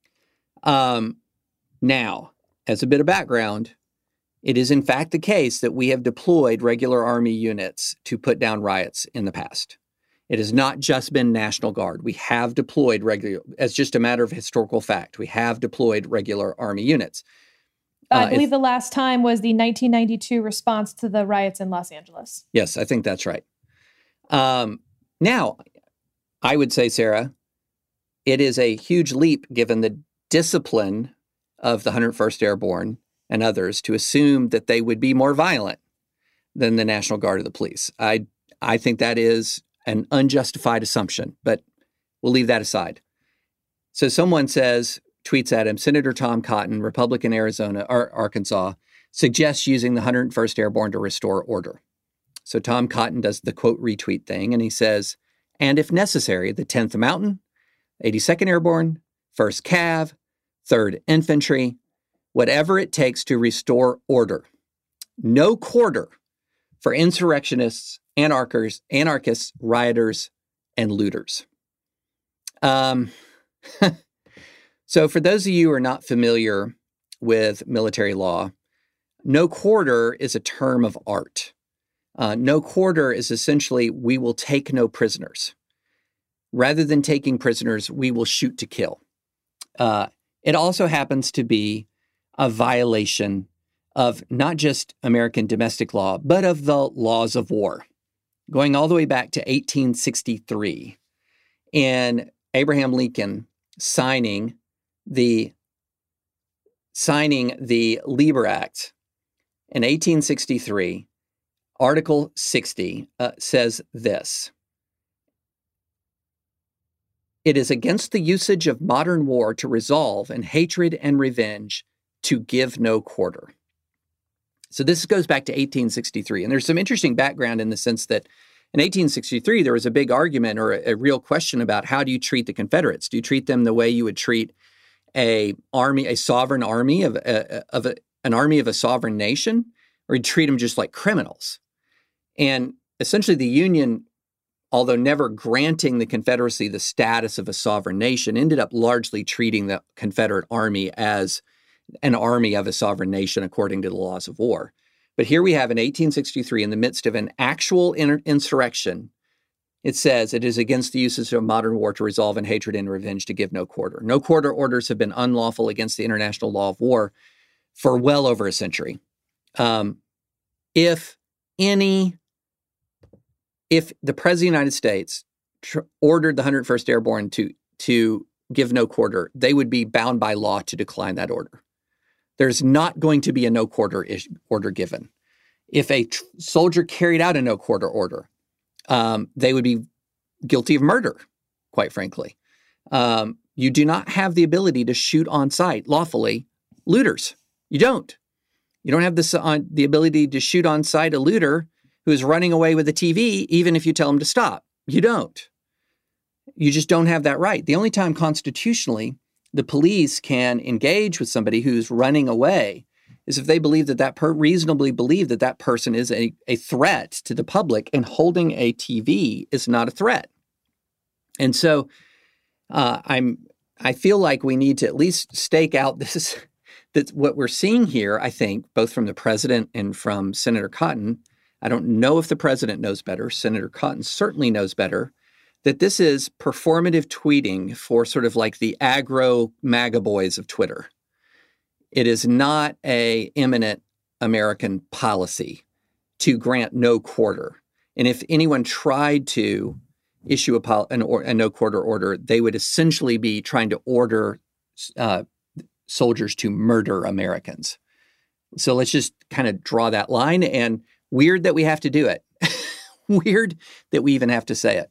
Now, as a bit of background, it is in fact the case that we have deployed regular Army units to put down riots in the past. It has not just been National Guard. We have deployed as just a matter of historical fact, we have deployed regular Army units. I believe the last time was the 1992 response to the riots in Los Angeles. Yes, I think that's right. Now, I would say, Sarah, it is a huge leap given the discipline of the 101st Airborne and others to assume that they would be more violent than the National Guard or the police. I think that is an unjustified assumption, but we'll leave that aside. So someone tweets at him, Senator Tom Cotton, Republican Arkansas, suggests using the 101st Airborne to restore order. So Tom Cotton does the quote retweet thing, and he says, "And if necessary, the 10th Mountain, 82nd Airborne, 1st Cav, 3rd Infantry, whatever it takes to restore order. No quarter for insurrectionists, anarchists, rioters, and looters." So for those of you who are not familiar with military law, no quarter is a term of art. No quarter is essentially, we will take no prisoners. Rather than taking prisoners, we will shoot to kill. It also happens to be a violation of not just American domestic law, but of the laws of war, going all the way back to 1863, and Abraham Lincoln signing the signing the Lieber Act in 1863, Article 60 says this: "It is against the usage of modern war to resolve in hatred and revenge, to give no quarter." So this goes back to 1863. And there's some interesting background in the sense that in 1863, there was a big argument or a real question about how do you treat the Confederates? Do you treat them the way you would treat a sovereign army of an army of a sovereign nation, or you treat them just like criminals? And essentially the Union, although never granting the Confederacy the status of a sovereign nation, ended up largely treating the Confederate Army as an army of a sovereign nation according to the laws of war. But here we have in 1863, in the midst of an actual insurrection, it says it is against the uses of modern war to resolve in hatred and revenge, to give no quarter. No quarter orders have been unlawful against the international law of war for well over a century. If the President of the United States ordered the 101st Airborne to give no quarter, they would be bound by law to decline that order. There's not going to be a no quarter order given. If a soldier carried out a no quarter order, they would be guilty of murder, quite frankly. You do not have the ability to shoot on sight lawfully looters. You don't. You don't have the ability to shoot on sight a looter who is running away with a TV, even if you tell him to stop. You don't. You just don't have that right. The only time constitutionally the police can engage with somebody who's running away is if they believe reasonably believe that that person is a threat to the public, and holding a TV is not a threat. And so I feel like we need to at least stake out that what we're seeing here, I think, both from the president and from Senator Cotton. I don't know if the president knows better. Senator Cotton certainly knows better, that this is performative tweeting for sort of like the aggro MAGA boys of Twitter. It is not a eminent American policy to grant no quarter. And if anyone tried to issue a no quarter order, they would essentially be trying to order soldiers to murder Americans. So let's just kind of draw that line. And weird that we have to do it. Weird that we even have to say it.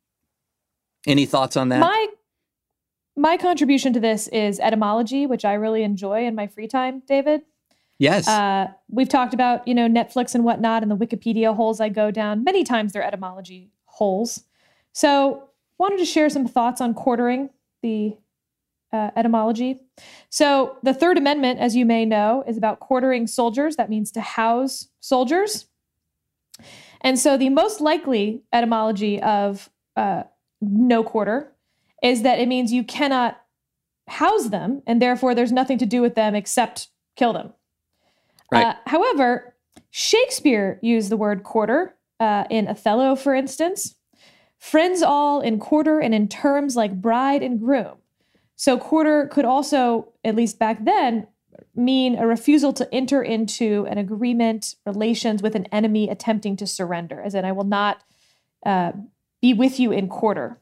Any thoughts on that? My contribution to this is etymology, which I really enjoy in my free time, David. Yes. We've talked about, Netflix and whatnot, and the Wikipedia holes I go down. Many times they're etymology holes. So wanted to share some thoughts on quartering, the etymology. So the Third Amendment, as you may know, is about quartering soldiers. That means to house soldiers. And so the most likely etymology of no quarter is that it means you cannot house them, and therefore there's nothing to do with them except kill them. Right. However, Shakespeare used the word quarter in Othello, for instance. Friends all in quarter and in terms like bride and groom. So quarter could also, at least back then, mean a refusal to enter into an agreement, relations with an enemy attempting to surrender, as in I will not be with you in quarter.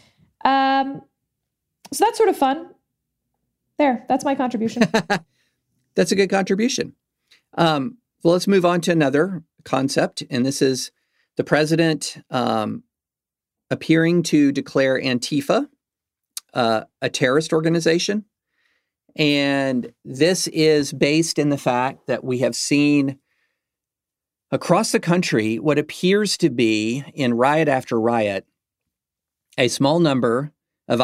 So that's sort of fun. There, that's my contribution. That's a good contribution. Well, let's move on to another concept, and this is the president appearing to declare Antifa a terrorist organization. And this is based in the fact that we have seen across the country what appears to be, in riot after riot, a small number of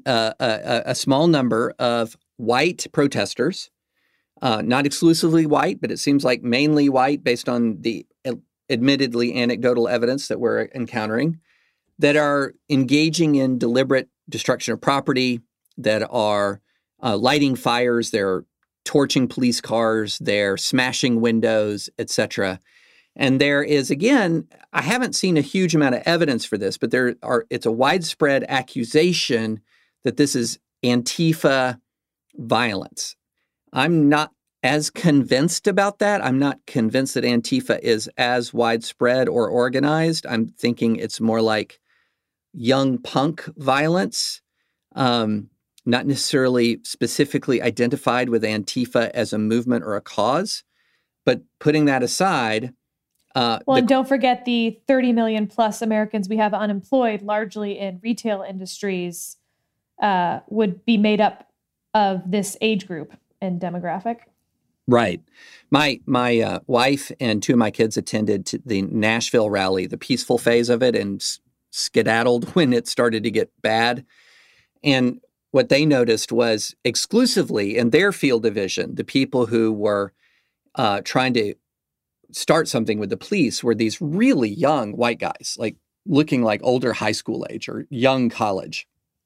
a small number of white protesters, not exclusively white, but it seems like mainly white based on the admittedly anecdotal evidence that we're encountering, that are engaging in deliberate destruction of property, that are lighting fires, they're torching police cars, they're smashing windows, etc. And there is, again, I haven't seen a huge amount of evidence for this, but it's a widespread accusation that this is Antifa violence. I'm not as convinced about that. I'm not convinced that Antifa is as widespread or organized. I'm thinking it's more like young punk violence. not necessarily specifically identified with Antifa as a movement or a cause, but putting that aside. And don't forget the 30 million plus Americans we have unemployed, largely in retail industries, would be made up of this age group and demographic. Right. My wife and two of my kids attended the Nashville rally, the peaceful phase of it, and skedaddled when it started to get bad. And what they noticed was exclusively in their field of vision, the people who were trying to start something with the police were these really young white guys, like looking like older high school age or young college.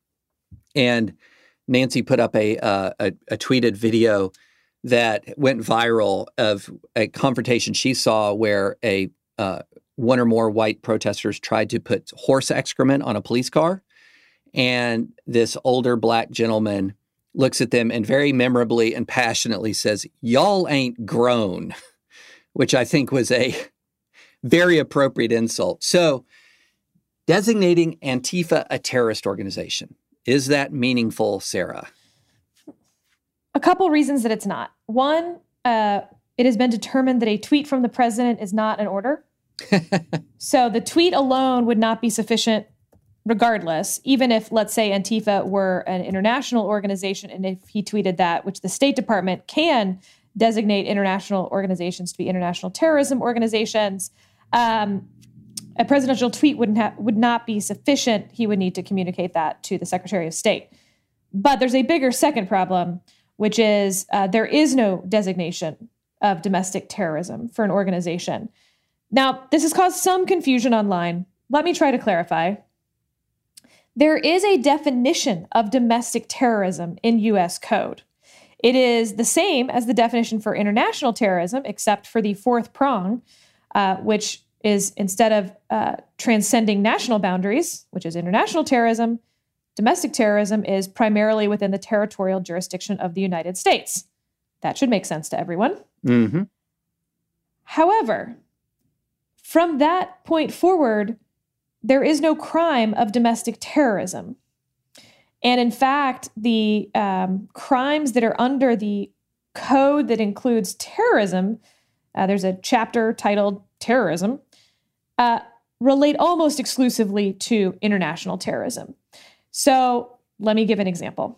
And Nancy put up a tweeted video that went viral of a confrontation she saw where one or more white protesters tried to put horse excrement on a police car. And this older Black gentleman looks at them and very memorably and passionately says, "Y'all ain't grown," which I think was a very appropriate insult. So designating Antifa a terrorist organization, is that meaningful, Sarah? A couple reasons that it's not. One, it has been determined that a tweet from the president is not an order. So the tweet alone would not be sufficient regardless, even if, let's say, Antifa were an international organization, and if he tweeted that, which the State Department can designate international organizations to be international terrorism organizations, a presidential tweet would not be sufficient. He would need to communicate that to the Secretary of State. But there's a bigger second problem, which is there is no designation of domestic terrorism for an organization. Now, this has caused some confusion online. Let me try to clarify. There is a definition of domestic terrorism in U.S. code. It is the same as the definition for international terrorism, except for the fourth prong, which is instead of transcending national boundaries, which is international terrorism, domestic terrorism is primarily within the territorial jurisdiction of the United States. That should make sense to everyone. Mm-hmm. However, from that point forward, there is no crime of domestic terrorism. And in fact, the crimes that are under the code that includes terrorism, there's a chapter titled Terrorism, relate almost exclusively to international terrorism. So let me give an example.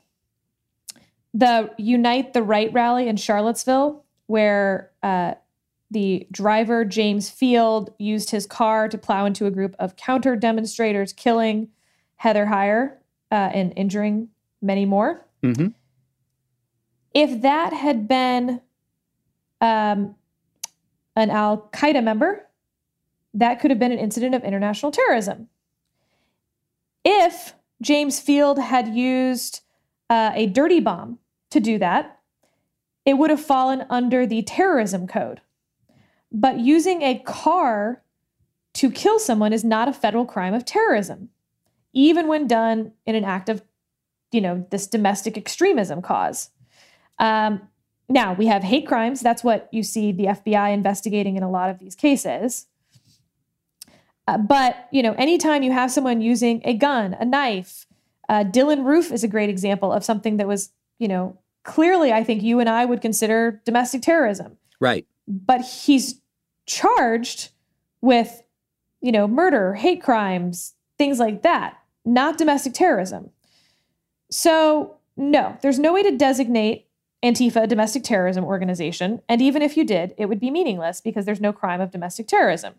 The Unite the Right rally in Charlottesville, where the driver, James Field, used his car to plow into a group of counter demonstrators, killing Heather Heyer and injuring many more. Mm-hmm. If that had been an Al-Qaeda member, that could have been an incident of international terrorism. If James Field had used a dirty bomb to do that, it would have fallen under the terrorism code. But using a car to kill someone is not a federal crime of terrorism, even when done in an act of, this domestic extremism cause. Now, we have hate crimes. That's what you see the FBI investigating in a lot of these cases. But anytime you have someone using a gun, a knife, Dylan Roof is a great example of something that was, clearly, I think you and I would consider domestic terrorism. Right. But he's charged with, murder, hate crimes, things like that, not domestic terrorism. So, no, there's no way to designate Antifa a domestic terrorism organization. And even if you did, it would be meaningless because there's no crime of domestic terrorism.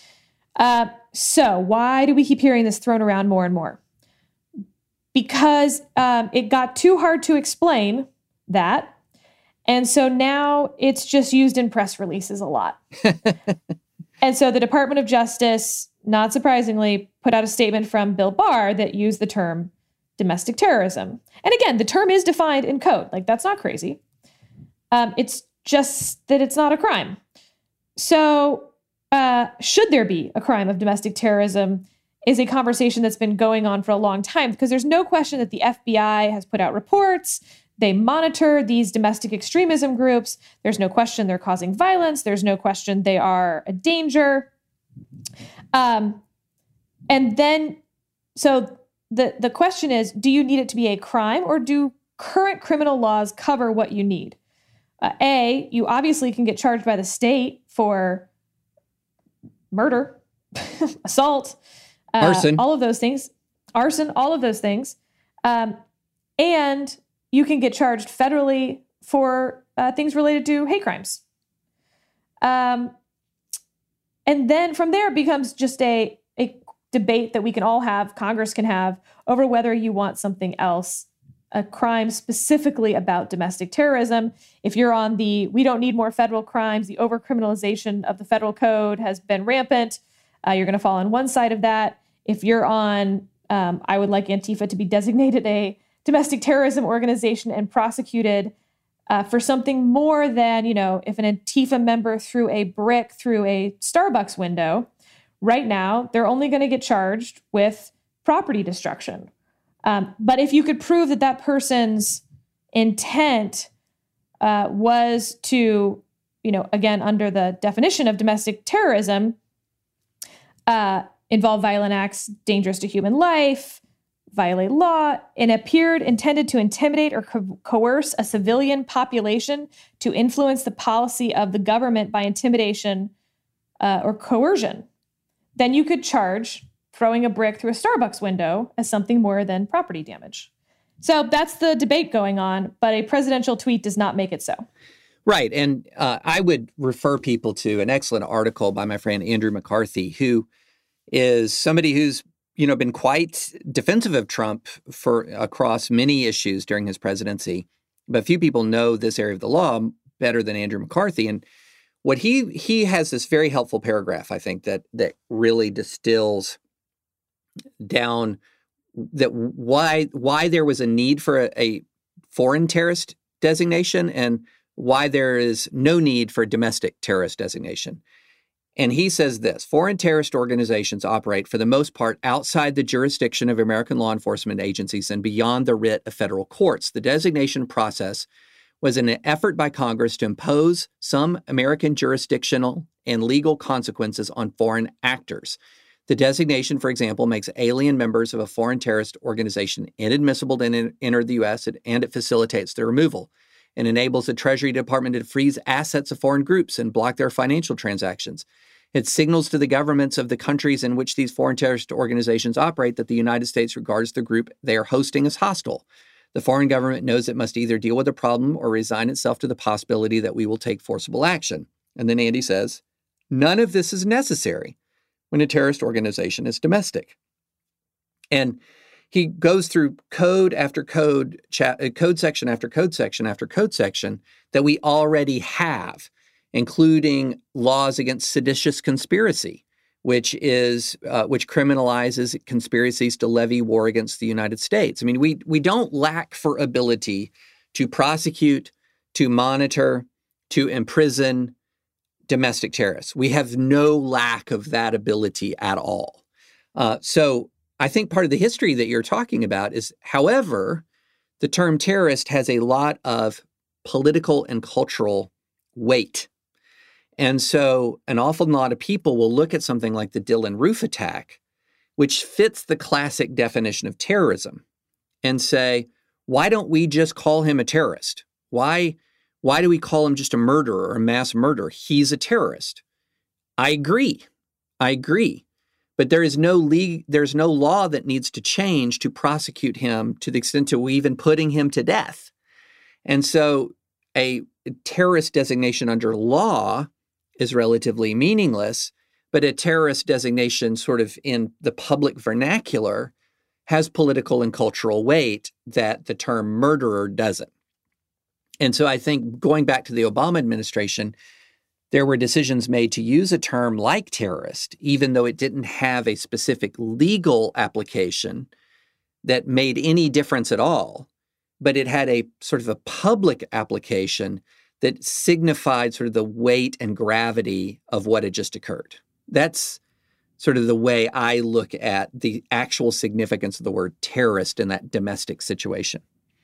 So why do we keep hearing this thrown around more and more? Because it got too hard to explain that. And so now it's just used in press releases a lot. And so the Department of Justice, not surprisingly, put out a statement from Bill Barr that used the term domestic terrorism. And again, the term is defined in code. Like, that's not crazy. It's just that it's not a crime. So should there be a crime of domestic terrorism is a conversation that's been going on for a long time, because there's no question that the FBI has put out reports. They monitor these domestic extremism groups. There's no question they're causing violence. There's no question they are a danger. And then, so the question is, do you need it to be a crime, or do current criminal laws cover what you need? A, you obviously can get charged by the state for murder, assault, arson, all of those things, arson, all of those things. And you can get charged federally for things related to hate crimes. And then from there, it becomes just a debate that we can all have, Congress can have, over whether you want something else, a crime specifically about domestic terrorism. If you're on the, we don't need more federal crimes, the overcriminalization of the federal code has been rampant, you're going to fall on one side of that. If you're on, I would like Antifa to be designated a domestic terrorism organization and prosecuted for something more than, if an Antifa member threw a brick through a Starbucks window. Right now, they're only going to get charged with property destruction. But if you could prove that that person's intent was to, again, under the definition of domestic terrorism, involve violent acts dangerous to human life, violate law, and appeared intended to intimidate or coerce a civilian population to influence the policy of the government by intimidation or coercion, then you could charge throwing a brick through a Starbucks window as something more than property damage. So that's the debate going on, but a presidential tweet does not make it so. Right. And I would refer people to an excellent article by my friend Andrew McCarthy, who is somebody who's been quite defensive of Trump for across many issues during his presidency. But few people know this area of the law better than Andrew McCarthy. And what he has this very helpful paragraph, I think, that really distills down that why there was a need for a foreign terrorist designation and why there is no need for a domestic terrorist designation. And he says this: foreign terrorist organizations operate for the most part outside the jurisdiction of American law enforcement agencies and beyond the writ of federal courts. The designation process was an effort by Congress to impose some American jurisdictional and legal consequences on foreign actors. The designation, for example, makes alien members of a foreign terrorist organization inadmissible to enter the U.S. and it facilitates their removal and enables the Treasury Department to freeze assets of foreign groups and block their financial transactions. It signals to the governments of the countries in which these foreign terrorist organizations operate that the United States regards the group they are hosting as hostile. The foreign government knows it must either deal with the problem or resign itself to the possibility that we will take forcible action. And then Andy says, none of this is necessary when a terrorist organization is domestic. And he goes through code after code, code section after code section after code section that we already have, including laws against seditious conspiracy, which criminalizes conspiracies to levy war against the United States. I mean, we don't lack for ability to prosecute, to monitor, to imprison domestic terrorists. We have no lack of that ability at all. So I think part of the history that you're talking about is, however, the term terrorist has a lot of political and cultural weight. And so an awful lot of people will look at something like the Dylann Roof attack, which fits the classic definition of terrorism, and say, why don't we just call him a terrorist? Why do we call him just a murderer or a mass murderer? He's a terrorist. I agree. But there's no law that needs to change to prosecute him to the extent to even putting him to death. And so a terrorist designation under law is relatively meaningless, but a terrorist designation sort of in the public vernacular has political and cultural weight that the term murderer doesn't. And so I think going back to the Obama administration, there were decisions made to use a term like terrorist, even though it didn't have a specific legal application that made any difference at all, but it had a sort of a public application that signified sort of the weight and gravity of what had just occurred. That's sort of the way I look at the actual significance of the word terrorist in that domestic situation.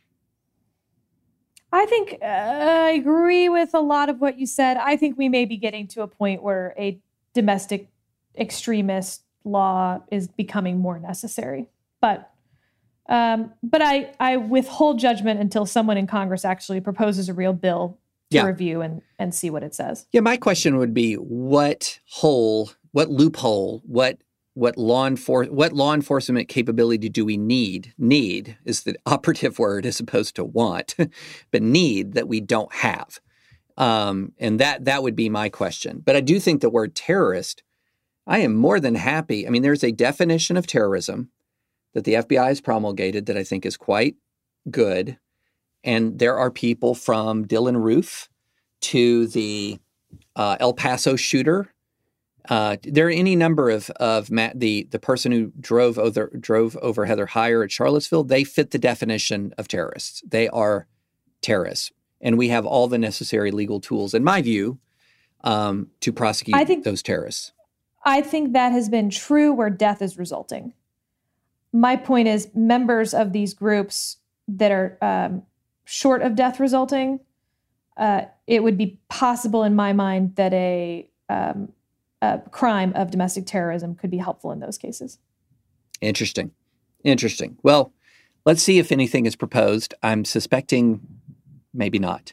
I think I agree with a lot of what you said. I think we may be getting to a point where a domestic extremist law is becoming more necessary. But But I withhold judgment until someone in Congress actually proposes a real bill to review and see what it says. Yeah, my question would be what loophole, what law enforcement capability do we need? Need is the operative word as opposed to want, but need that we don't have. And that would be my question. But I do think the word terrorist, I am more than happy. I mean, there's a definition of terrorism that the FBI has promulgated that I think is quite good. And there are people from Dylan Roof to the El Paso shooter. There are any number of the person who drove over Heather Heyer at Charlottesville. They fit the definition of terrorists. They are terrorists. And we have all the necessary legal tools, in my view, to prosecute those terrorists. I think that has been true where death is resulting. My point is members of these groups that are short of death resulting, it would be possible in my mind that a crime of domestic terrorism could be helpful in those cases. Interesting. Well, let's see if anything is proposed. I'm suspecting maybe not.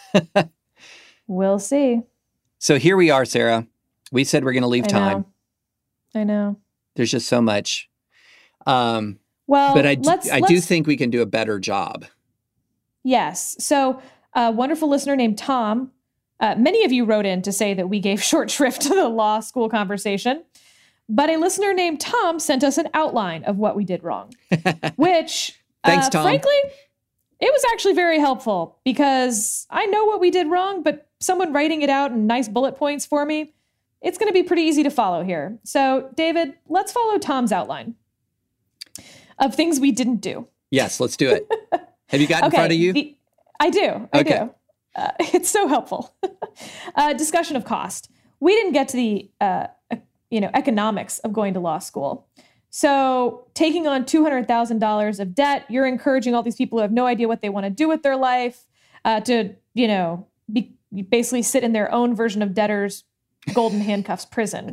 We'll see. So here we are, Sarah. We said we're going to leave time. I know. There's just so much. But I do think we can do a better job. Yes. So a wonderful listener named Tom, many of you wrote in to say that we gave short shrift to the law school conversation, but a listener named Tom sent us an outline of what we did wrong, which, thanks, Tom. Frankly, it was actually very helpful because I know what we did wrong, but someone writing it out in nice bullet points for me, it's going to be pretty easy to follow here. So, David, let's follow Tom's outline of things we didn't do. Yes, let's do it. Have you got in front of you? I do. It's so helpful. Discussion of cost. We didn't get to the economics of going to law school. So taking on $200,000 of debt, you're encouraging all these people who have no idea what they want to do with their life to basically sit in their own version of debtor's golden handcuffs prison.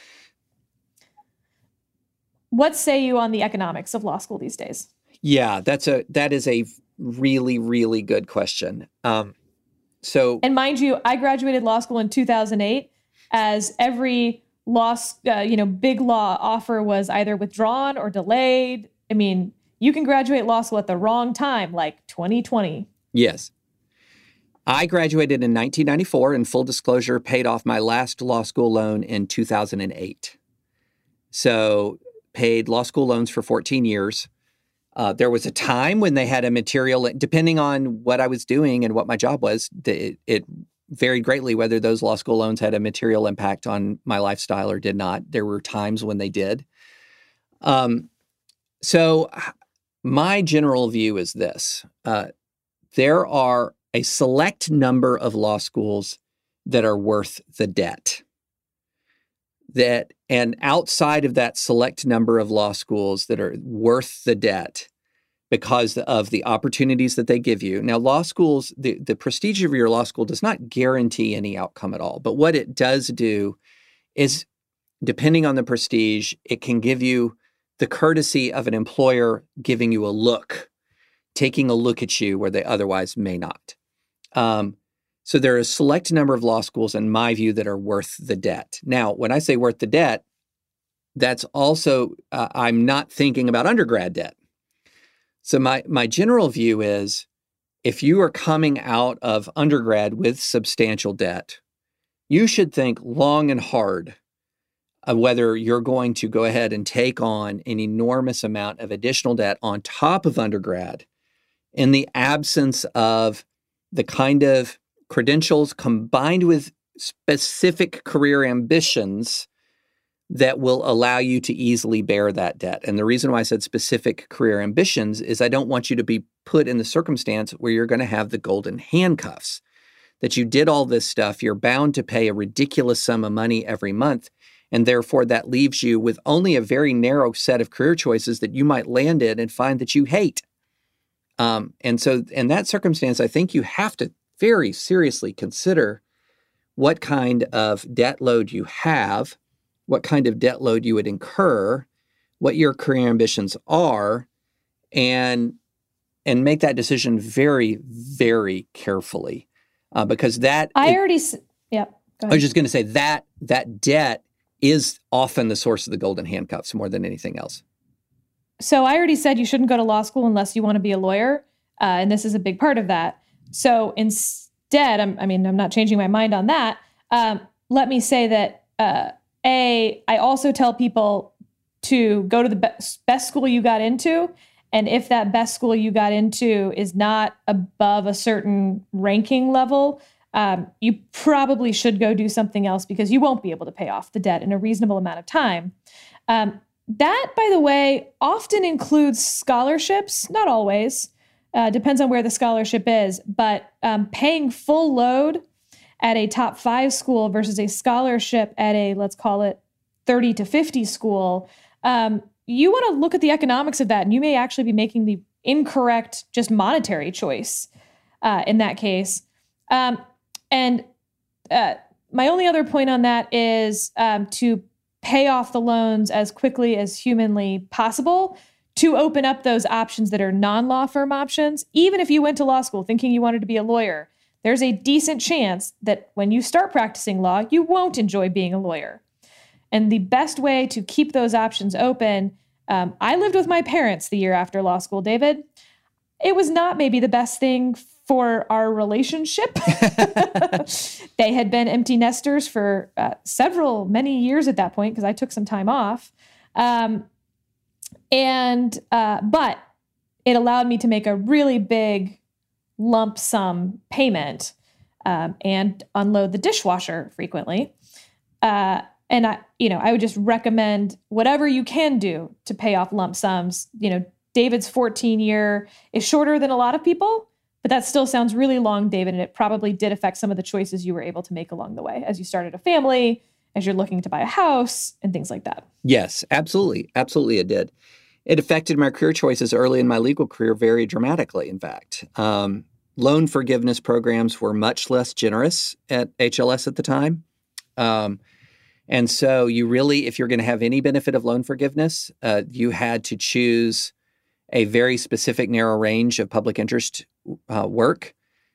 What say you on the economics of law school these days? Yeah, that is a really, really good question. And mind you, I graduated law school in 2008, as every big law offer was either withdrawn or delayed. I mean, you can graduate law school at the wrong time, like 2020. Yes. I graduated in 1994, and full disclosure, paid off my last law school loan in 2008. So paid law school loans for 14 years. There was a time when they had a material, depending on what I was doing and what my job was, it varied greatly whether those law school loans had a material impact on my lifestyle or did not. There were times when they did. So my general view is this. There are a select number of law schools that are worth the debt. And outside of that select number of law schools that are worth the debt because of the opportunities that they give you. Now, law schools, the prestige of your law school does not guarantee any outcome at all. But what it does do is, depending on the prestige, it can give you the courtesy of an employer giving you a look, taking a look at you where they otherwise may not. So there are a select number of law schools, in my view, that are worth the debt. Now, when I say worth the debt, that's also, I'm not thinking about undergrad debt. So my general view is, if you are coming out of undergrad with substantial debt, you should think long and hard of whether you're going to go ahead and take on an enormous amount of additional debt on top of undergrad in the absence of the kind of credentials combined with specific career ambitions that will allow you to easily bear that debt. And the reason why I said specific career ambitions is I don't want you to be put in the circumstance where you're going to have the golden handcuffs, that you did all this stuff, you're bound to pay a ridiculous sum of money every month, and therefore that leaves you with only a very narrow set of career choices that you might land in and find that you hate. And so in that circumstance, I think you have to very seriously consider what kind of debt load you have, what kind of debt load you would incur, what your career ambitions are, and make that decision very, very carefully, because that I was just going to say that debt is often the source of the golden handcuffs more than anything else. So I already said you shouldn't go to law school unless you want to be a lawyer, and this is a big part of that. So instead, I'm not changing my mind on that. Let me say that I also tell people to go to the best school you got into. And if that best school you got into is not above a certain ranking level, you probably should go do something else because you won't be able to pay off the debt in a reasonable amount of time. That, by the way, often includes scholarships, not always. Depends on where the scholarship is, but paying full load at a top 5 school versus a scholarship at a, let's call it 30 to 50 school, you want to look at the economics of that, and you may actually be making the incorrect, just monetary choice in that case. And my only other point on that is to pay off the loans as quickly as humanly possible to open up those options that are non-law firm options. Even if you went to law school thinking you wanted to be a lawyer, there's a decent chance that when you start practicing law, you won't enjoy being a lawyer. And the best way to keep those options open, I lived with my parents the year after law school, David. It was not maybe the best thing for our relationship. They had been empty nesters for many years at that point because I took some time off. But it allowed me to make a really big lump sum payment and unload the dishwasher frequently. And I would just recommend whatever you can do to pay off lump sums. David's 14-year is shorter than a lot of people, but that still sounds really long, David, and it probably did affect some of the choices you were able to make along the way as you started a family, as you're looking to buy a house, and things like that. Yes, absolutely. Absolutely it did. It affected my career choices early in my legal career very dramatically, in fact. Loan forgiveness programs were much less generous at HLS at the time. And so you really, if you're going to have any benefit of loan forgiveness, you had to choose a very specific narrow range of public interest work.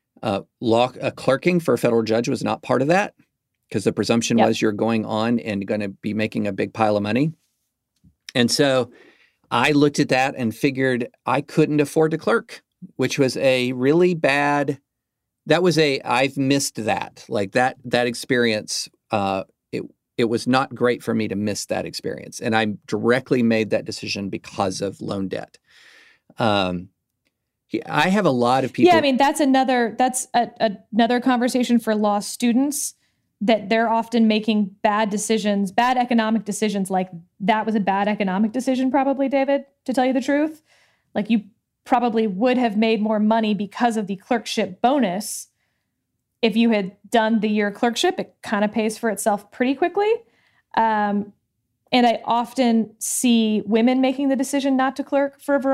Clerking for a federal judge was not part of that because the presumption was you're going on and going to be making a big pile of money. And so I looked at that and figured I couldn't afford to clerk, which was a really bad, I've missed that. Like that experience, it was not great for me to miss that experience. And I directly made that decision because of loan debt. I have a lot of people. Yeah, that's another conversation for law students, that they're often making bad economic decisions. Like that was a bad economic decision, probably, David, to tell you the truth. Like you probably would have made more money because of the clerkship bonus. If you had done the year clerkship, it kind of pays for itself pretty quickly. And I often see women making the decision not to apply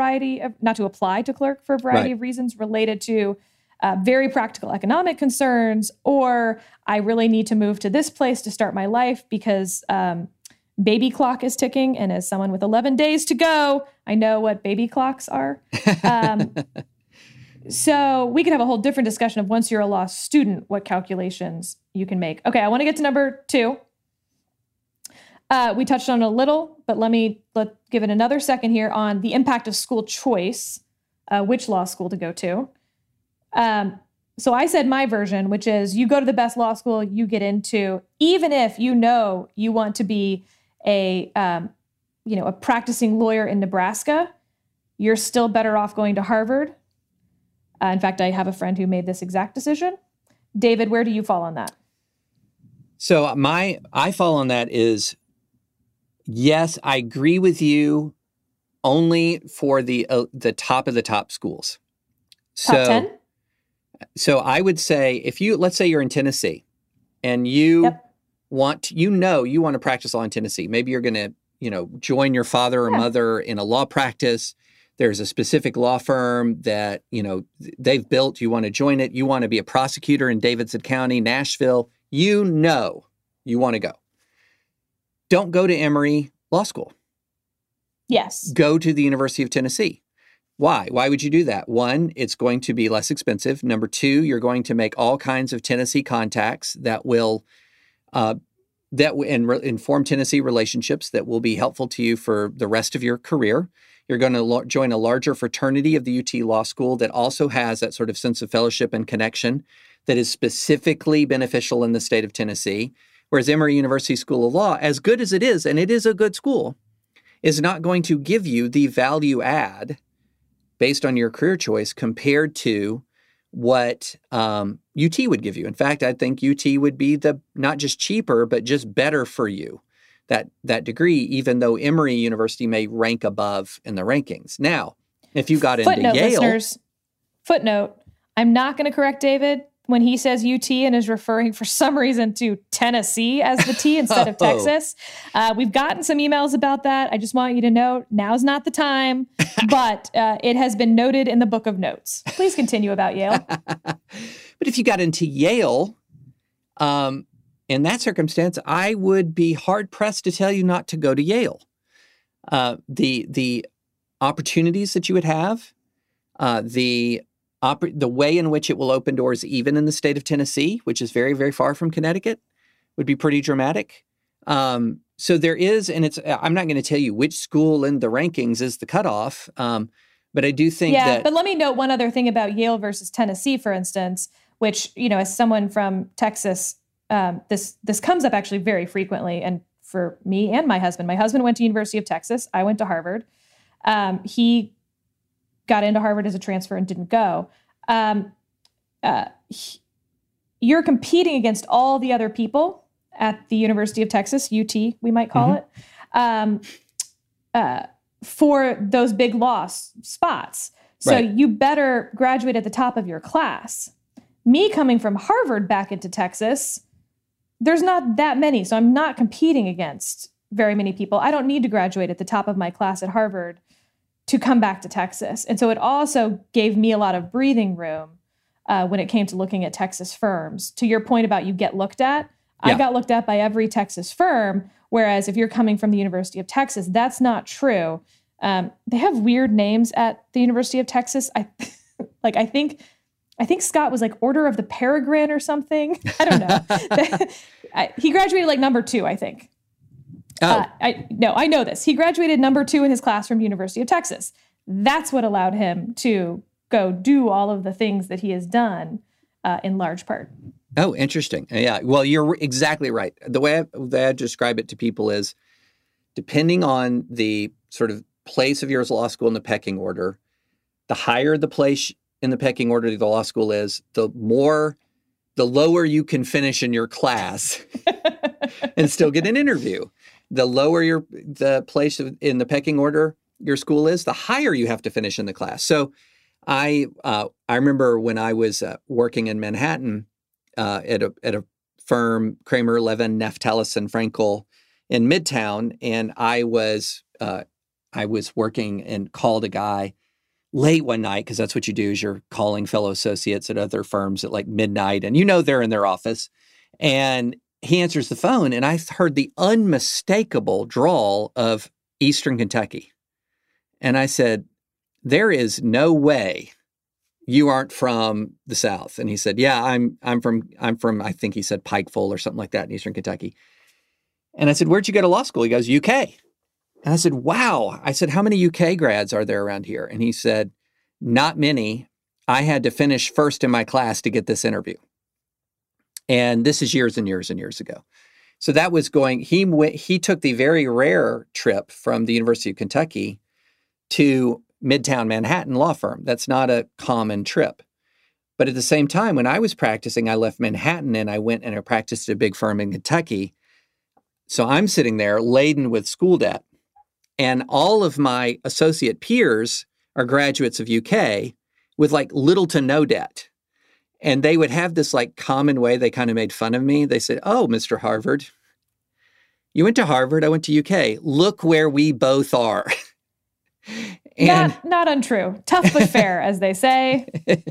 to clerk for a variety of reasons related to very practical economic concerns, or I really need to move to this place to start my life because baby clock is ticking. And as someone with 11 days to go, I know what baby clocks are. So we could have a whole different discussion of once you're a law student, what calculations you can make. Okay, I want to get to number 2. We touched on it a little, but let's give it another second here on the impact of school choice, which law school to go to. So I said my version, which is you go to the best law school you get into, even if you want to be a practicing lawyer in Nebraska, you're still better off going to Harvard. In fact, I have a friend who made this exact decision. David, where do you fall on that? So I fall on that is, yes, I agree with you only for the top of the top schools. Top 10? So I would say let's say you're in Tennessee and you want to practice law in Tennessee. Maybe you're going to, join your father or mother in a law practice. There's a specific law firm that, they've built. You want to join it. You want to be a prosecutor in Davidson County, Nashville. You want to go. Don't go to Emory Law School. Yes. Go to the University of Tennessee. Why? Why would you do that? One, it's going to be less expensive. Number two, you're going to make all kinds of Tennessee contacts that will inform Tennessee relationships that will be helpful to you for the rest of your career. You're going to join a larger fraternity of the UT Law School that also has that sort of sense of fellowship and connection that is specifically beneficial in the state of Tennessee. Whereas Emory University School of Law, as good as it is, and it is a good school, is not going to give you the value add based on your career choice compared to what UT would give you. In fact, I think UT would be not just cheaper, but just better for you, that degree, even though Emory University may rank above in the rankings. Now, if you got into Yale... Listeners, footnote, I'm not going to correct David when he says UT and is referring for some reason to Tennessee as the T instead of Texas. We've gotten some emails about that. I just want you to know now's not the time, but it has been noted in the book of notes. Please continue about Yale. But if you got into Yale, in that circumstance, I would be hard-pressed to tell you not to go to Yale. The opportunities that you would have, the way in which it will open doors even in the state of Tennessee, which is very, very far from Connecticut, would be pretty dramatic. So there is, and I'm not going to tell you which school in the rankings is the cutoff, but I do think that... Yeah, but let me note one other thing about Yale versus Tennessee, for instance, which, as someone from Texas, this comes up actually very frequently. And for me and my husband went to University of Texas. I went to Harvard. He got into Harvard as a transfer and didn't go. You're competing against all the other people at the University of Texas, UT, we might call it, for those big law spots. So you better graduate at the top of your class. Me coming from Harvard back into Texas, there's not that many. So I'm not competing against very many people. I don't need to graduate at the top of my class at Harvard to come back to Texas. And so it also gave me a lot of breathing room when it came to looking at Texas firms. To your point about you get looked at, I got looked at by every Texas firm, whereas if you're coming from the University of Texas, that's not true. They have weird names at the University of Texas. I think Scott was like Order of the Peregrine or something. I don't know. He graduated like number 2, I think. Oh. I know this. He graduated number 2 in his class from University of Texas. That's what allowed him to go do all of the things that he has done in large part. Oh, interesting. Yeah. Well, you're exactly right. The way I describe it to people is, depending on the sort of place of your law school in the pecking order, the higher the place in the pecking order of the law school is, the lower you can finish in your class and still get an interview. The lower the place in the pecking order your school is, the higher you have to finish in the class. So I remember when I was working in Manhattan at a firm, Kramer, Levin, Naftalis, and Frankel in Midtown, and I was working and called a guy late one night, because that's what you do, is you're calling fellow associates at other firms at like midnight, and they're in their office. And he answers the phone, and I heard the unmistakable drawl of Eastern Kentucky. And I said, "There is no way you aren't from the South." And he said, "Yeah, I'm from, I think he said Pikeville or something like that in Eastern Kentucky." And I said, "Where'd you go to law school?" He goes, "UK." And I said, "Wow." I said, "How many UK grads are there around here?" And he said, "Not many. I had to finish first in my class to get this interview." And this is years and years and years ago. So that was he took the very rare trip from the University of Kentucky to Midtown Manhattan law firm. That's not a common trip. But at the same time, when I was practicing, I left Manhattan and I went and I practiced at a big firm in Kentucky. So I'm sitting there laden with school debt. And all of my associate peers are graduates of UK with like little to no debt. And they would have this like common way they kind of made fun of me. They said, "Oh, Mr. Harvard, you went to Harvard, I went to UK. Look where we both are." And not untrue. Tough but fair, as they say.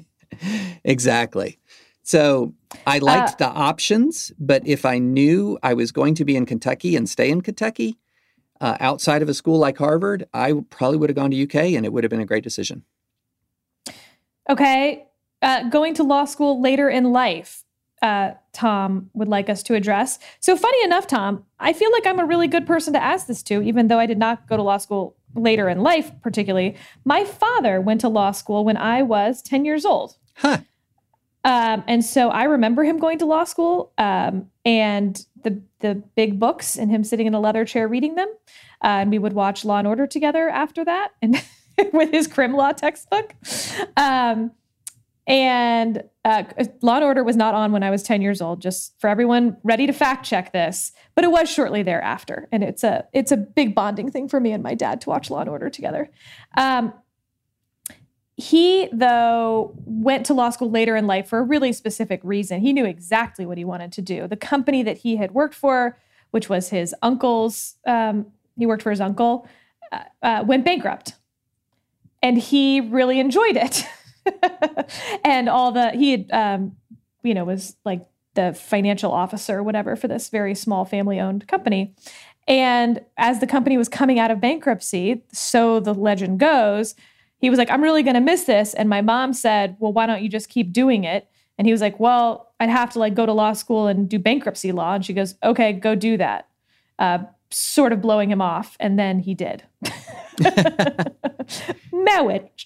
Exactly. So I liked the options, but if I knew I was going to be in Kentucky and stay in Kentucky, outside of a school like Harvard, I probably would have gone to UK, and it would have been a great decision. Okay. Going to law school later in life, Tom would like us to address. So funny enough, Tom, I feel like I'm a really good person to ask this to, even though I did not go to law school later in life, particularly. My father went to law school when I was 10 years old. Huh. And so I remember him going to law school and the big books and him sitting in a leather chair reading them. And we would watch Law and Order together after that and with his crim law textbook. And Law and Order was not on when I was 10 years old, just for everyone ready to fact check this. But it was shortly thereafter. And it's a big bonding thing for me and my dad to watch Law and Order together. He, though, went to law school later in life for a really specific reason. He knew exactly what he wanted to do. The company that he had worked for, which was his uncle's, he worked for his uncle, went bankrupt. And he really enjoyed it. And he had, was like the financial officer or whatever for this very small family-owned company. And as the company was coming out of bankruptcy, so the legend goes, he was like, I'm really going to miss this. And my mom said, well, why don't you just keep doing it? And he was like, well, I'd have to go to law school and do bankruptcy law. And she goes, okay, go do that. Sort of blowing him off. And then he did. Marriage.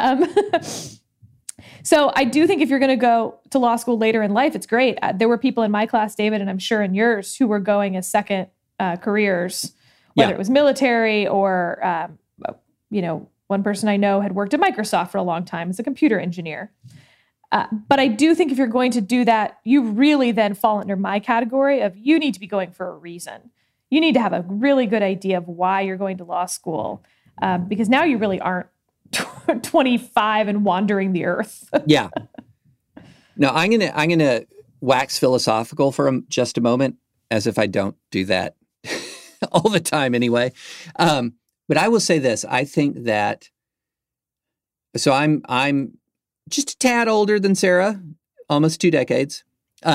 So I do think if you're going to go to law school later in life, it's great. There were people in my class, David, and I'm sure in yours, who were going as second careers, whether it was military or, one person I know had worked at Microsoft for a long time as a computer engineer. But I do think if you're going to do that, you really then fall under my category of you need to be going for a reason. You need to have a really good idea of why you're going to law school, because now you really aren't 25 and wandering the earth. Yeah. No, I'm gonna wax philosophical for just a moment, as if I don't do that all the time anyway. But I will say this: I think that. So I'm just a tad older than Sarah, almost 2 decades.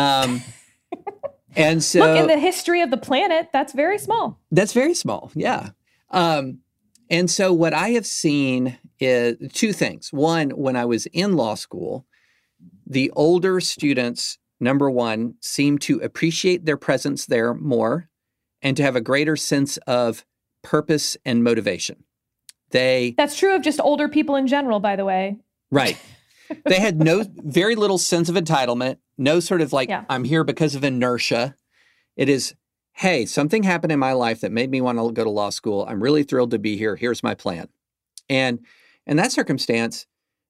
And so, look, in the history of the planet, that's very small. That's very small, yeah. And so what I have seen is 2 things. One, when I was in law school, the older students, number one, seem to appreciate their presence there more and to have a greater sense of purpose and motivation. That's true of just older people in general, by the way. Right. They had very little sense of entitlement, no sort of I'm here because of inertia. It is, hey, something happened in my life that made me want to go to law school. I'm really thrilled to be here. Here's my plan. And in that circumstance,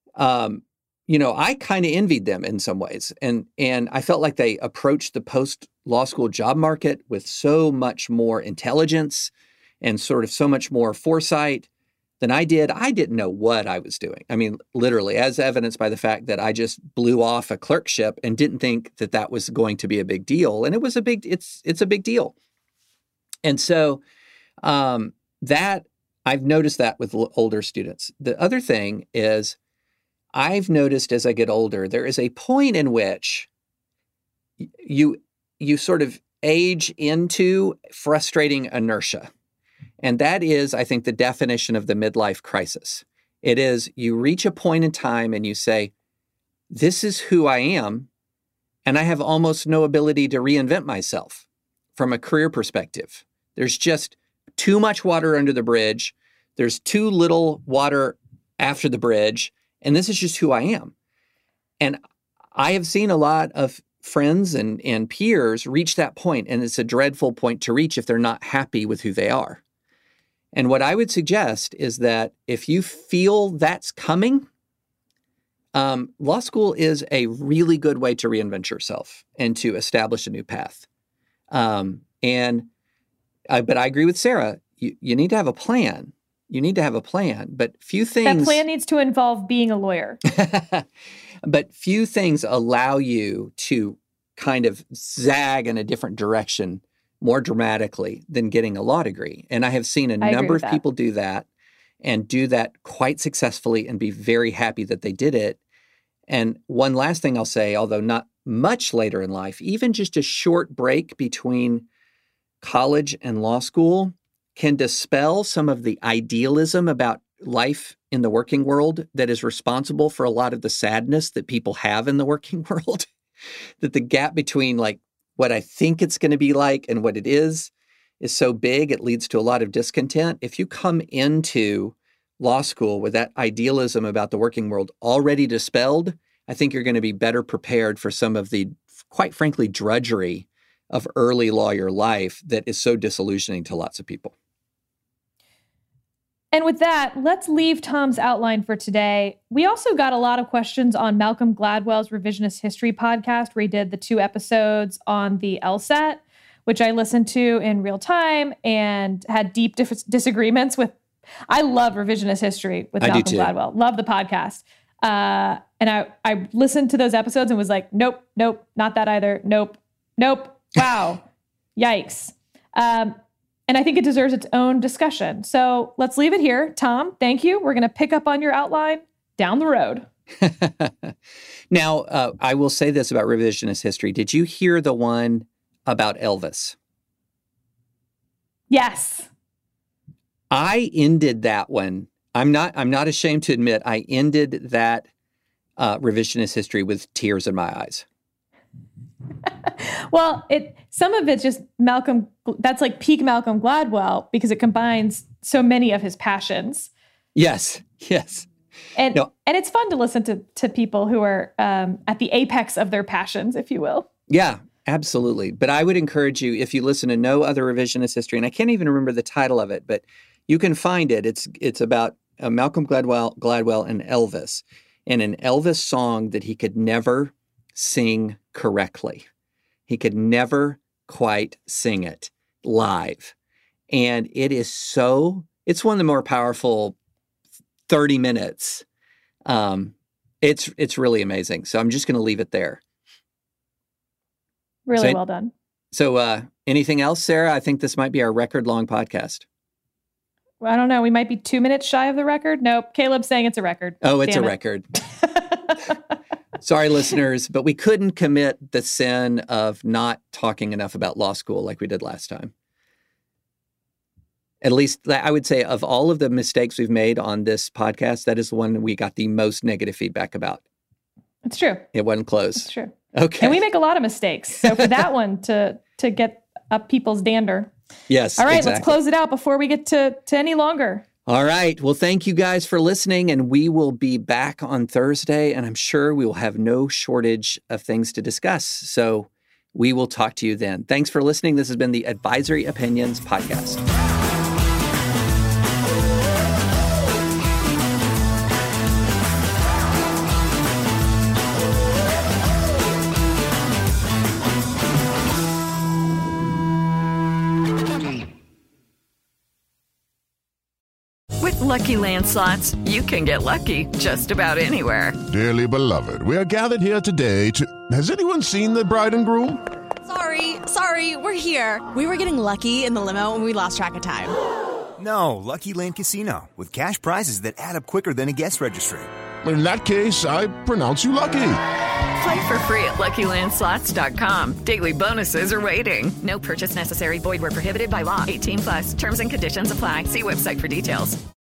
I kind of envied them in some ways. And I felt like they approached the post-law school job market with so much more intelligence and sort of so much more foresight than I did. I didn't know what I was doing. I mean, literally, as evidenced by the fact that I just blew off a clerkship and didn't think that that was going to be a big deal. And it's a big deal. And so that I've noticed that with older students. The other thing is I've noticed as I get older, there is a point in which you sort of age into frustrating inertia. And that is, I think, the definition of the midlife crisis. It is you reach a point in time and you say, this is who I am, and I have almost no ability to reinvent myself from a career perspective. There's just too much water under the bridge. There's too little water after the bridge, and this is just who I am. And I have seen a lot of friends and peers reach that point, and it's a dreadful point to reach if they're not happy with who they are. And what I would suggest is that if you feel that's coming, law school is a really good way to reinvent yourself and to establish a new path. But I agree with Sarah. You need to have a plan. You need to have a plan, but few things... That plan needs to involve being a lawyer. But few things allow you to kind of zag in a different direction more dramatically than getting a law degree. And I have seen a number of people do that and do that quite successfully and be very happy that they did it. And one last thing I'll say, although not much later in life, even just a short break between college and law school can dispel some of the idealism about life in the working world that is responsible for a lot of the sadness that people have in the working world. That the gap between like what I think it's going to be like and what it is so big, it leads to a lot of discontent. If you come into law school with that idealism about the working world already dispelled, I think you're going to be better prepared for some of the, quite frankly, drudgery of early lawyer life that is so disillusioning to lots of people. And with that, let's leave Tom's outline for today. We also got a lot of questions on Malcolm Gladwell's Revisionist History podcast, where he did the 2 episodes on the LSAT, which I listened to in real time and had deep disagreements with. I love Revisionist History with Malcolm Gladwell. Love the podcast. And I listened to those episodes and was like, nope, not that either. Nope. Wow. Yikes. And I think it deserves its own discussion. So let's leave it here. Tom, thank you. We're going to pick up on your outline down the road. Now, I will say this about Revisionist History. Did you hear the one about Elvis? Yes. I ended that one. I'm not ashamed to admit I ended that Revisionist History with tears in my eyes. Well, some of it's just Malcolm. That's like peak Malcolm Gladwell because it combines so many of his passions. Yes. And it's fun to listen to people who are at the apex of their passions, if you will. Yeah, absolutely. But I would encourage you, if you listen to no other Revisionist History, and I can't even remember the title of it, but you can find it. It's about Malcolm Gladwell and Elvis, and an Elvis song that he could never sing correctly. He could never quite sing it live. And it's one of the more powerful 30 minutes. It's really amazing. So I'm just going to leave it there. Really well done. So anything else, Sarah? I think this might be our record-long podcast. I don't know. We might be 2 minutes shy of the record. Nope. Caleb's saying it's a record. Oh, it's a record. Sorry, listeners, but we couldn't commit the sin of not talking enough about law school like we did last time. At least I would say of all of the mistakes we've made on this podcast, that is the one we got the most negative feedback about. It's true. It wasn't close. It's true. Okay. And we make a lot of mistakes. So for that one to get up people's dander. Yes, all right, exactly. Let's close it out before we get to any longer. All right. Well, thank you guys for listening, and we will be back on Thursday, and I'm sure we will have no shortage of things to discuss. So we will talk to you then. Thanks for listening. This has been the Advisory Opinions Podcast. Lucky Land Slots, you can get lucky just about anywhere. Dearly beloved, we are gathered here today to... Has anyone seen the bride and groom? Sorry, we're here. We were getting lucky in the limo and we lost track of time. No, Lucky Land Casino, with cash prizes that add up quicker than a guest registry. In that case, I pronounce you lucky. Play for free at LuckyLandSlots.com. Daily bonuses are waiting. No purchase necessary. Void where prohibited by law. 18+. Terms and conditions apply. See website for details.